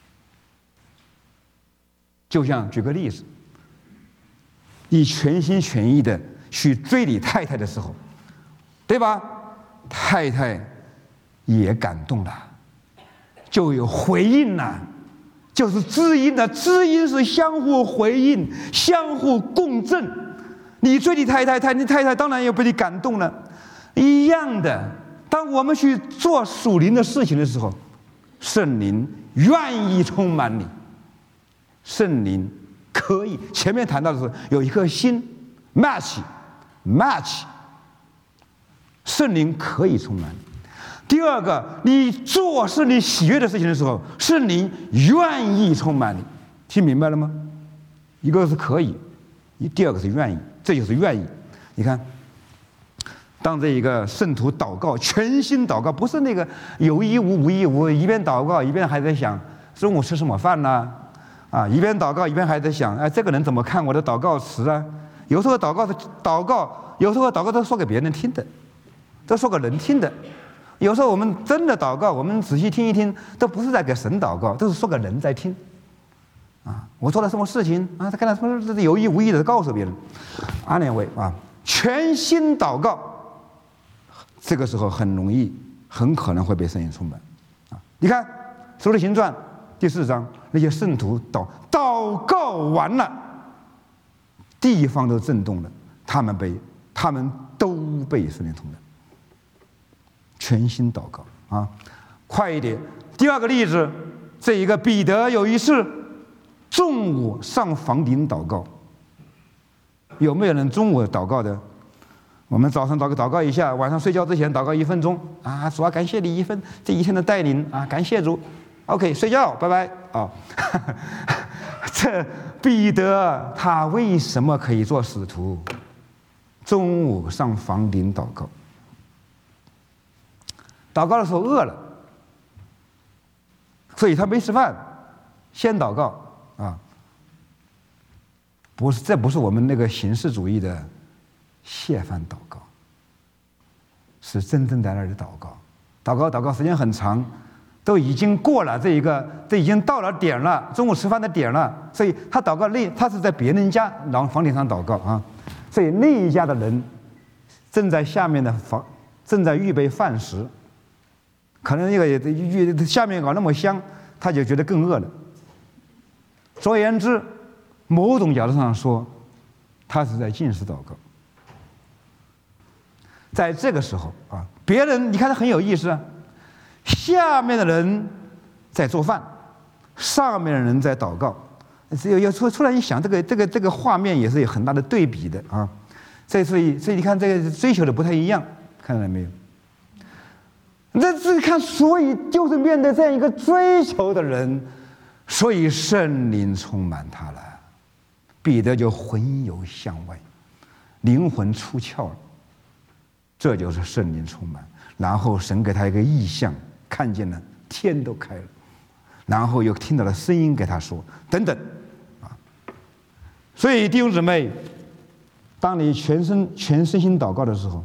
就像举个例子，你全心全意的去追你太太的时候，对吧？太太也感动了，就有回应了，就是知音的。知音是相互回应、相互共振。你追你太太，你太太当然也被你感动了。一样的，当我们去做属灵的事情的时候，圣灵愿意充满你。圣灵可以，前面谈到的是有一颗心 match， 圣灵可以充满你。第二个，你做是你喜悦的事情的时候，圣灵愿意充满你。听明白了吗？一个是可以，第二个是愿意，这就是愿意。你看，当这一个圣徒祷告，全心祷告，不是那个有意无无意无，一边祷告一边还在想中午吃什么饭呢？啊，一边祷告一边还在想，哎，这个人怎么看我的祷告词啊？有时候祷告，有时候祷告都说给别人听的，都说给人听的。有时候我们真的祷告，我们仔细听一听，都不是在给神祷告，都是说给人在听。啊，我做了什么事情啊？他看到什么是有意无意的告诉别人。Anyway啊，全心祷告，这个时候很可能会被圣灵充满。啊，你看《使徒行传》第4章，那些圣徒祷告完了，地方都震动了，他们都被圣灵充满。全心祷告啊，快一点。第二个例子，这一个彼得有一次中午上房顶祷告，有没有人中午祷告的？ 我们早上祷告一下，晚上睡觉之前祷告1分钟啊，主啊，感谢你这一天的带领啊，感谢主。OK， 睡觉，拜拜啊。这彼得他为什么可以做使徒？中午上房顶祷告，祷告的时候饿了，所以他没吃饭，先祷告啊。不是，这不是我们那个形式主义的谢饭祷告，是真正在那里祷告。祷告时间很长，都已经过了这已经到了点了，中午吃饭的点了，所以他祷告他是在别人家然后房顶上祷告啊，所以那一家的人正在下面的正在预备饭食，可能下面搞那么香，他就觉得更饿了。总而言之，某种角度上说，他是在禁食祷告。在这个时候啊，别人你看他很有意思啊，下面的人在做饭，上面的人在祷告。突然一想，这个画面也是有很大的对比的啊。所以你看这个追求的不太一样，看到了没有？这看，所以就是面对这样一个追求的人，所以圣灵充满他了。彼得就魂游向外，灵魂出窍了，这就是圣灵充满。然后神给他一个异象，看见了天都开了，然后又听到了声音给他说等等啊。所以弟兄姊妹，当你全身心祷告的时候，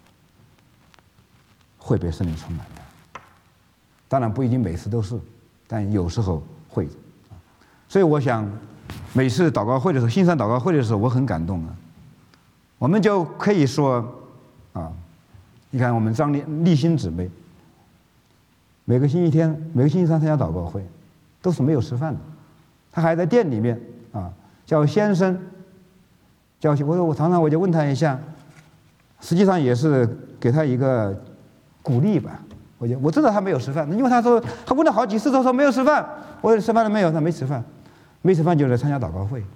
会被圣灵充满的。当然不一定每次都是，但有时候会。所以我想，每次祷告会的时候，新山祷告会的时候，我很感动啊。我们就可以说啊，你看我们张立新姊妹，每个星期三参加祷告会，都是没有吃饭的，她还在店里面啊，叫先生，我常常我就问她一下，实际上也是给她一个鼓励吧。我知道她没有吃饭，因为她说她问了好几次都说没有吃饭，我说吃饭了没有？她没吃饭。没吃饭就来参加祷告会，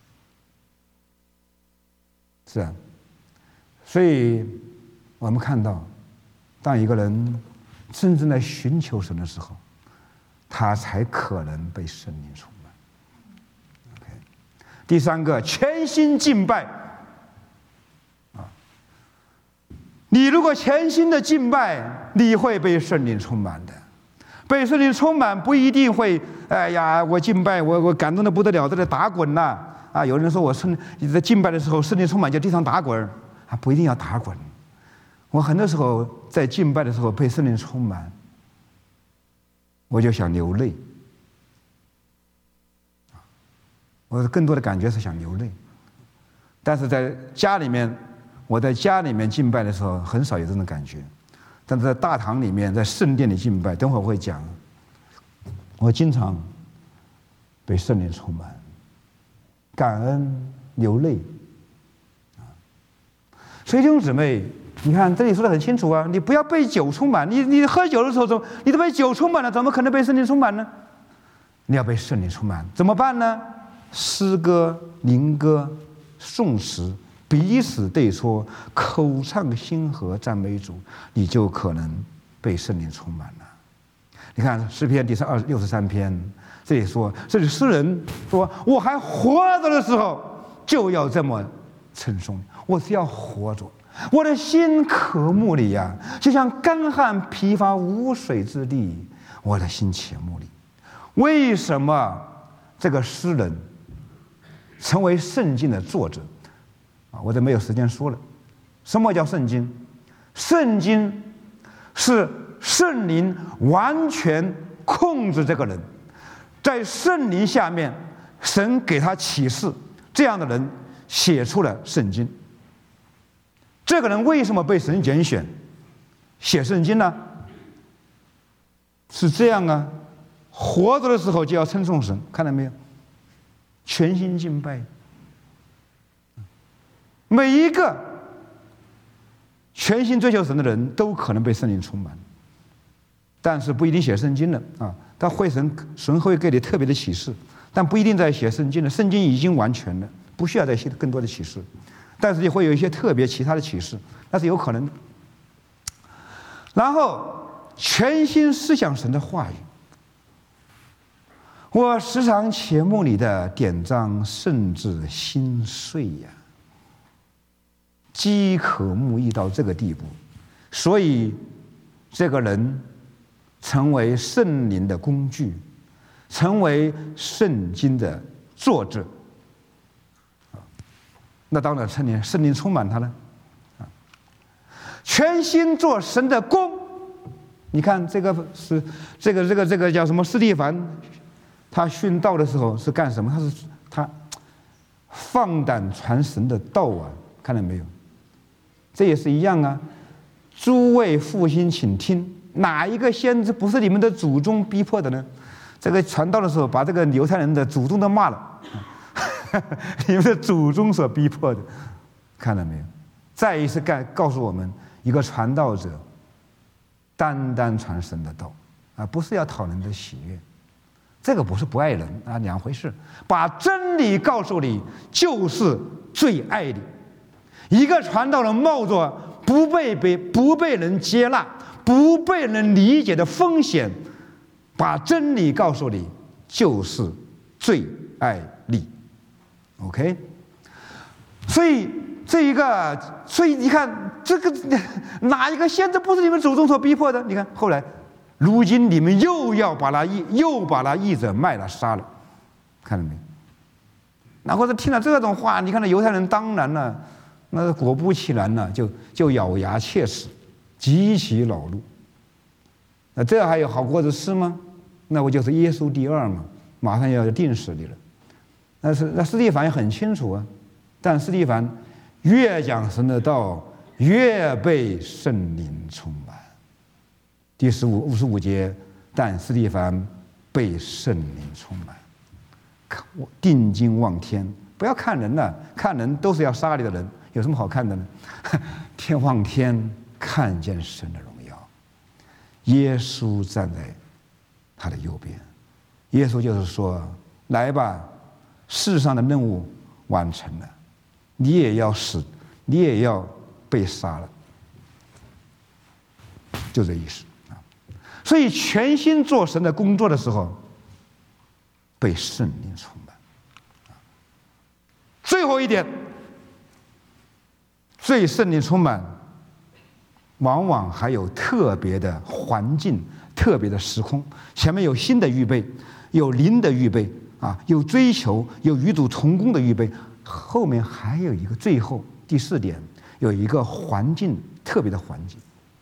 是啊，所以我们看到，当一个人真正在寻求神的时候，他才可能被圣灵充满。OK， 第三个，全心敬拜啊，你如果全心的敬拜，你会被圣灵充满的。被圣灵充满不一定会，哎呀，我敬拜，我感动的不得了，在这打滚呐！啊，有人说你在敬拜的时候，圣灵充满就地上打滚啊，不一定要打滚。我很多时候在敬拜的时候被圣灵充满，我就想流泪。我更多的感觉是想流泪，但是在家里面，我在家里面敬拜的时候很少有这种感觉。但是在大堂里面，在圣殿里敬拜，等会儿我会讲，我经常被圣灵充满，感恩流泪啊。所以弟兄姊妹，你看这里说的很清楚啊，你不要被酒充满，你喝酒的时候你都被酒充满了，怎么可能被圣灵充满呢？你要被圣灵充满，怎么办呢？诗歌、灵歌、颂词，彼此对说，口唱心和赞美主，你就可能被圣灵充满了。你看诗篇第63篇，这里诗人说，我还活着的时候就要这么称颂你，我是要活着，我的心渴慕你呀，就像干旱疲乏无水之地，我的心切慕你。为什么这个诗人成为圣经的作者？我这没有时间说了。什么叫圣经？圣经是圣灵完全控制这个人，在圣灵下面，神给他启示，这样的人写出了圣经。这个人为什么被神拣选写圣经呢？是这样啊，活着的时候就要称颂神，看到没有？全心敬拜。每一个全心追求神的人都可能被圣灵充满，但是不一定写圣经了啊。他会神会给你特别的启示，但不一定在写圣经了。圣经已经完全了，不需要再写更多的启示。 但是也会有一些特别其他的启示，那是有可能的。然后全心思想神的话语，我时常切慕你的典章，甚至心碎呀，饥渴慕义到这个地步，所以这个人成为圣灵的工具，成为圣经的作者。那当然圣灵充满他了，全心做神的工。你看这个是这个叫什么？司提反，他殉道的时候是干什么？他放胆传神的道啊，看到没有？这也是一样啊。诸位父亲，请听，哪一个先知不是你们的祖宗逼迫的呢？这个传道的时候，把这个犹太人的祖宗都骂了，你们的祖宗所逼迫的，看到没有？再一次告诉我们，一个传道者单单传神的道啊，不是要讨人的喜悦，这个不是不爱人啊，两回事。把真理告诉你，就是最爱你。一个传道人冒着不被人接纳、不被人理解的风险，把真理告诉你，就是最爱你。OK， 所以你看，这个哪一个先知不是你们祖宗所逼迫的？你看后来，如今你们又把他义者卖了杀了，看到没有？然后他听了这种话，你看那犹太人当然了，那果不其然呢，就咬牙切齿，极其恼怒。那这还有好过的事吗？那我就是耶稣第二嘛，马上要定死你了。那司提反也很清楚啊，但司提反越讲神的道，越被圣灵充满。第55节，但司提反被圣灵充满，定睛望天，不要看人了，看人都是要杀你的人，有什么好看的呢？天望天，看见神的荣耀，耶稣站在他的右边，耶稣就是说：“来吧，世上的任务完成了，你也要死，你也要被杀了。”就这意思啊。所以全心做神的工作的时候，被圣灵充满。最后一点，最圣灵充满，往往还有特别的环境、特别的时空。前面有新的预备，有灵的预备啊，有追求，有与主同工的预备。后面还有一个，最后第4点，有一个环境，特别的环境。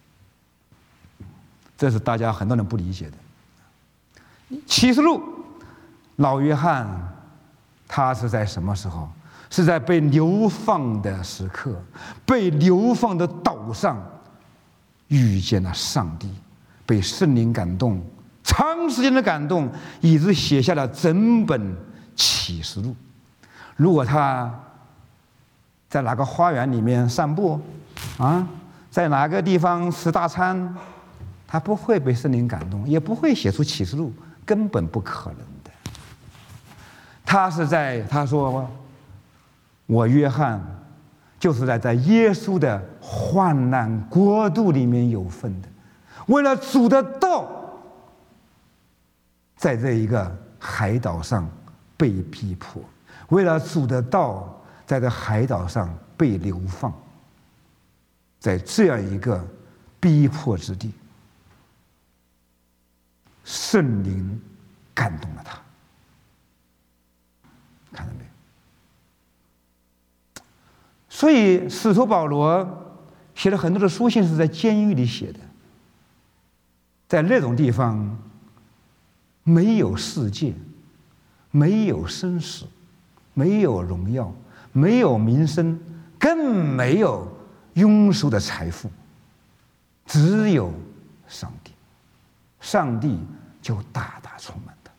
这是大家很多人不理解的。启示录，老约翰他是在什么时候？是在被流放的时刻，被流放的岛上遇见了上帝，被圣灵感动，长时间的感动，以致写下了整本启示录。如果他在哪个花园里面散步啊，在哪个地方吃大餐，他不会被圣灵感动，也不会写出启示录，根本不可能的。他说我约翰就是在耶稣的患难国度里面有份的，为了主的道，在这一个海岛上被逼迫，为了主的道，在这海岛上被流放，在这样一个逼迫之地，圣灵感动了他，看到没有？所以使徒保罗写了很多的书信是在监狱里写的，在那种地方没有世界，没有生死，没有荣耀，没有名声，更没有庸俗的财富，只有上帝，上帝就大大充满他。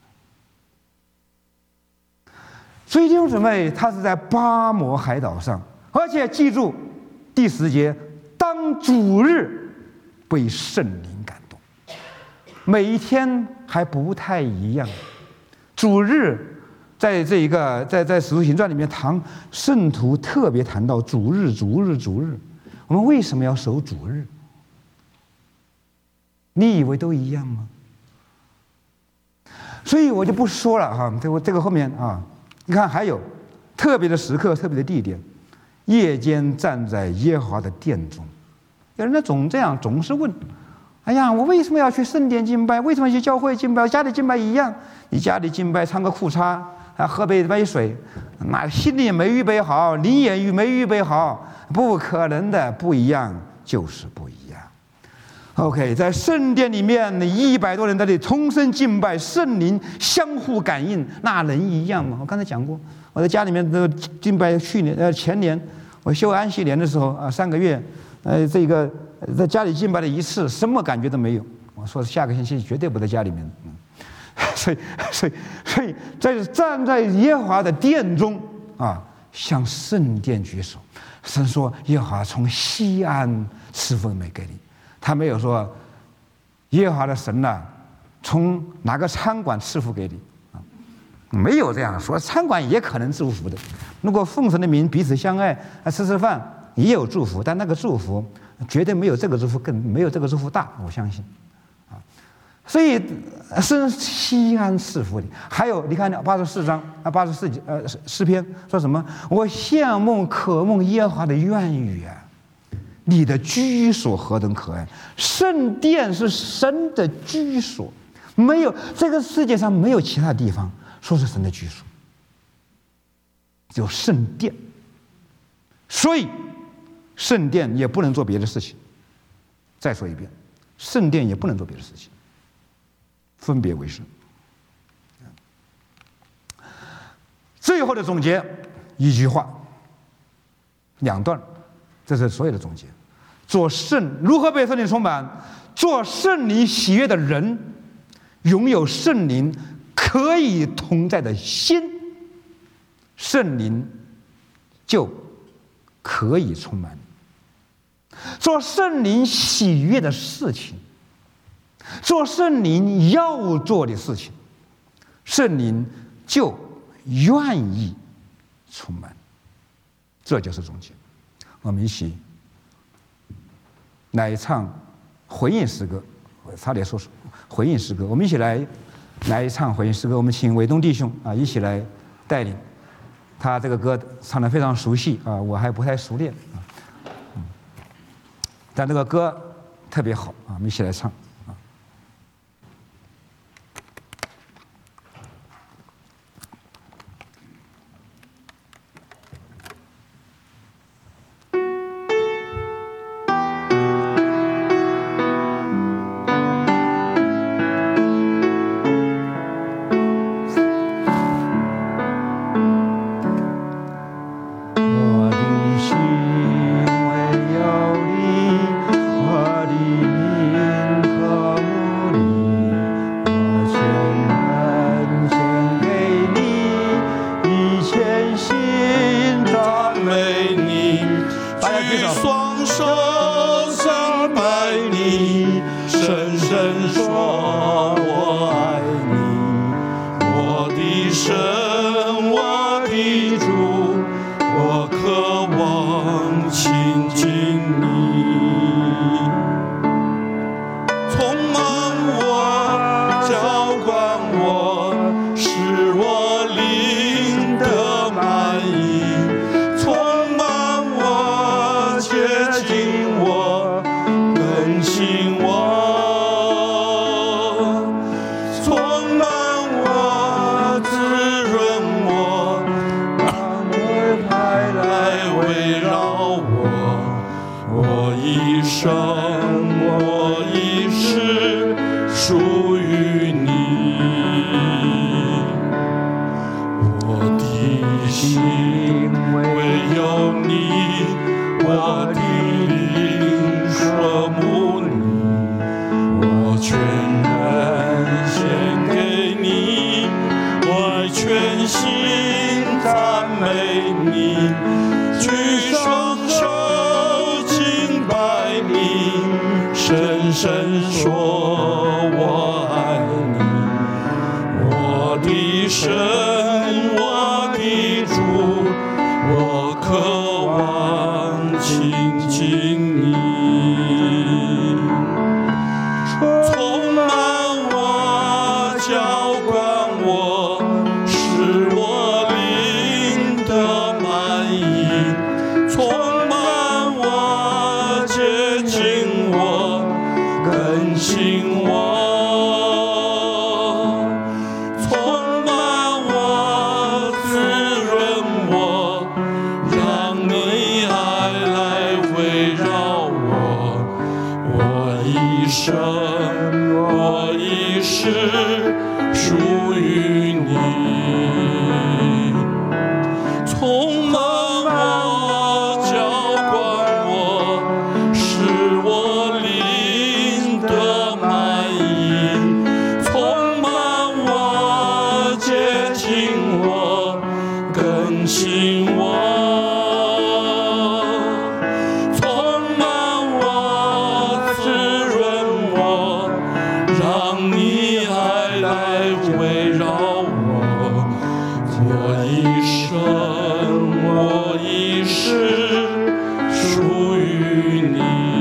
所以弟兄姊妹，他是在巴摩海岛上，而且记住第10节，当主日被圣灵感动。每一天还不太一样，主日在这一个在使徒行传里面，圣徒特别谈到主日。我们为什么要守主日？你以为都一样吗？所以我就不说了哈，这个后面啊，你看还有特别的时刻、特别的地点，夜间站在耶和华的殿中。有人总是问：哎呀，我为什么要去圣殿敬拜？为什么去教会敬拜？家里敬拜一样？你家里敬拜穿个裤衩啊，喝杯水，那心里也没预备好，灵也没预备好，不可能的，不一样就是不一样。OK， 在圣殿里面，100多人在这里同声敬拜，圣灵相互感应，那能一样吗？我刚才讲过，我在家里面的敬拜，前年我修安息年的时候啊，3个月，这个在家里敬拜了1次，什么感觉都没有。我说下个星期绝对不在家里面。所以站在耶和华的殿中啊，向圣殿举手。神说：“耶和华从西安赐福美给你。”他没有说耶和华的神呐，从哪个餐馆赐福给你啊？没有这样说，餐馆也可能祝福的。如果奉神的名彼此相爱，吃饭也有祝福，但那个祝福绝对没有这个祝福没有这个祝福大，我相信啊。所以是西安赐福你。还有你看84章诗篇说什么？我羡慕渴慕耶和华的愿语啊。你的居所何等可爱！圣殿是神的居所，没有这个世界上没有其他地方说是神的居所，只有圣殿。所以，圣殿也不能做别的事情。再说一遍，圣殿也不能做别的事情，分别为圣。最后的总结，一句话，2段。这是所有的总结。如何被圣灵充满？做圣灵喜悦的人，拥有圣灵可以同在的心，圣灵就可以充满你。做圣灵喜悦的事情，做圣灵要做的事情，圣灵就愿意充满。这就是总结。我们一起来唱回应诗歌，差点说回应诗歌。我们一起来唱回应诗歌。我们请伟东弟兄啊一起来带领。他这个歌唱得非常熟悉啊，我还不太熟练啊，但这个歌特别好啊，我们一起来唱。
神，我我，使我灵得满溢，充满我，接近我，更新我。我一世属于你，充满我，浇灌我，使我灵得满溢，充满我，接近我，更新我。我一世属于你。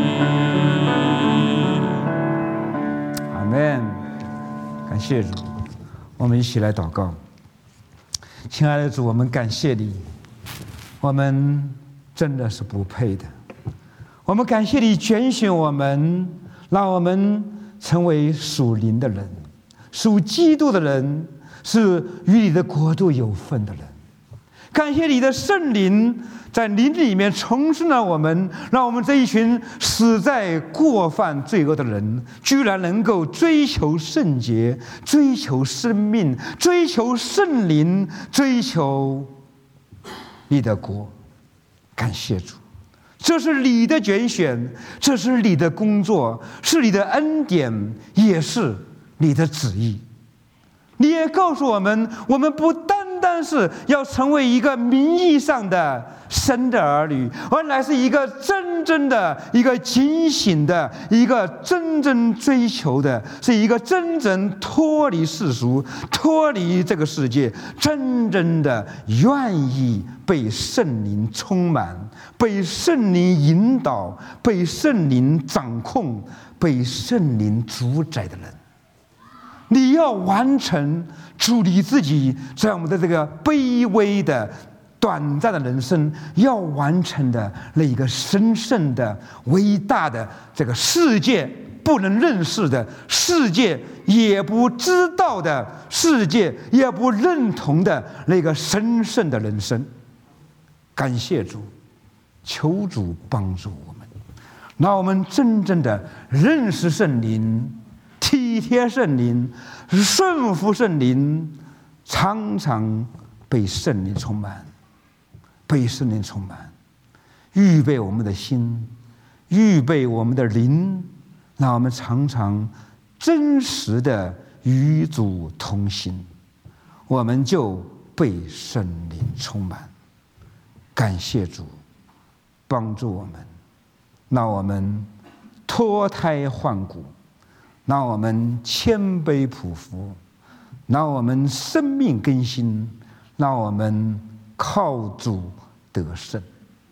阿们，感谢主，我们一起来祷告。亲爱的主，我们感谢你，我们真的是不配的。我们感谢你拣选我们，让我们成为属灵的人，属基督的人，是与你的国度有份的人。感谢你的圣灵在灵里面重生了我们，让我们这一群死在过犯罪恶的人，居然能够追求圣洁，追求生命，追求圣灵，追求你的国。感谢主，这是你的拣选，这是你的工作，是你的恩典，也是你的旨意。你也告诉我们，我们不单单是要成为一个名义上的神的儿女，而乃是一个真正的、一个警醒的、一个真正追求的，是一个真正脱离世俗、脱离这个世界，真正的愿意被圣灵充满、被圣灵引导、被圣灵掌控、被圣灵主宰的人。你要完成主你自己在我们的这个卑微的短暂的人生要完成的那一个神圣的伟大的这个世界不能认识的世界也不知道的世界也不认同的那个神圣的人生。感谢主，求主帮助我们，让我们真正的认识圣灵，体贴圣灵，顺服圣灵，常常被圣灵充满，被圣灵充满，预备我们的心，预备我们的灵，让我们常常真实的与主同行，我们就被圣灵充满。感谢主，帮助我们，让我们脱胎换骨，让我们谦卑匍匐，让我们生命更新，让我们靠主得胜。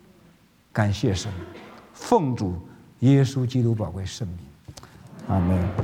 感谢神，奉主耶稣基督宝贵圣名，阿们。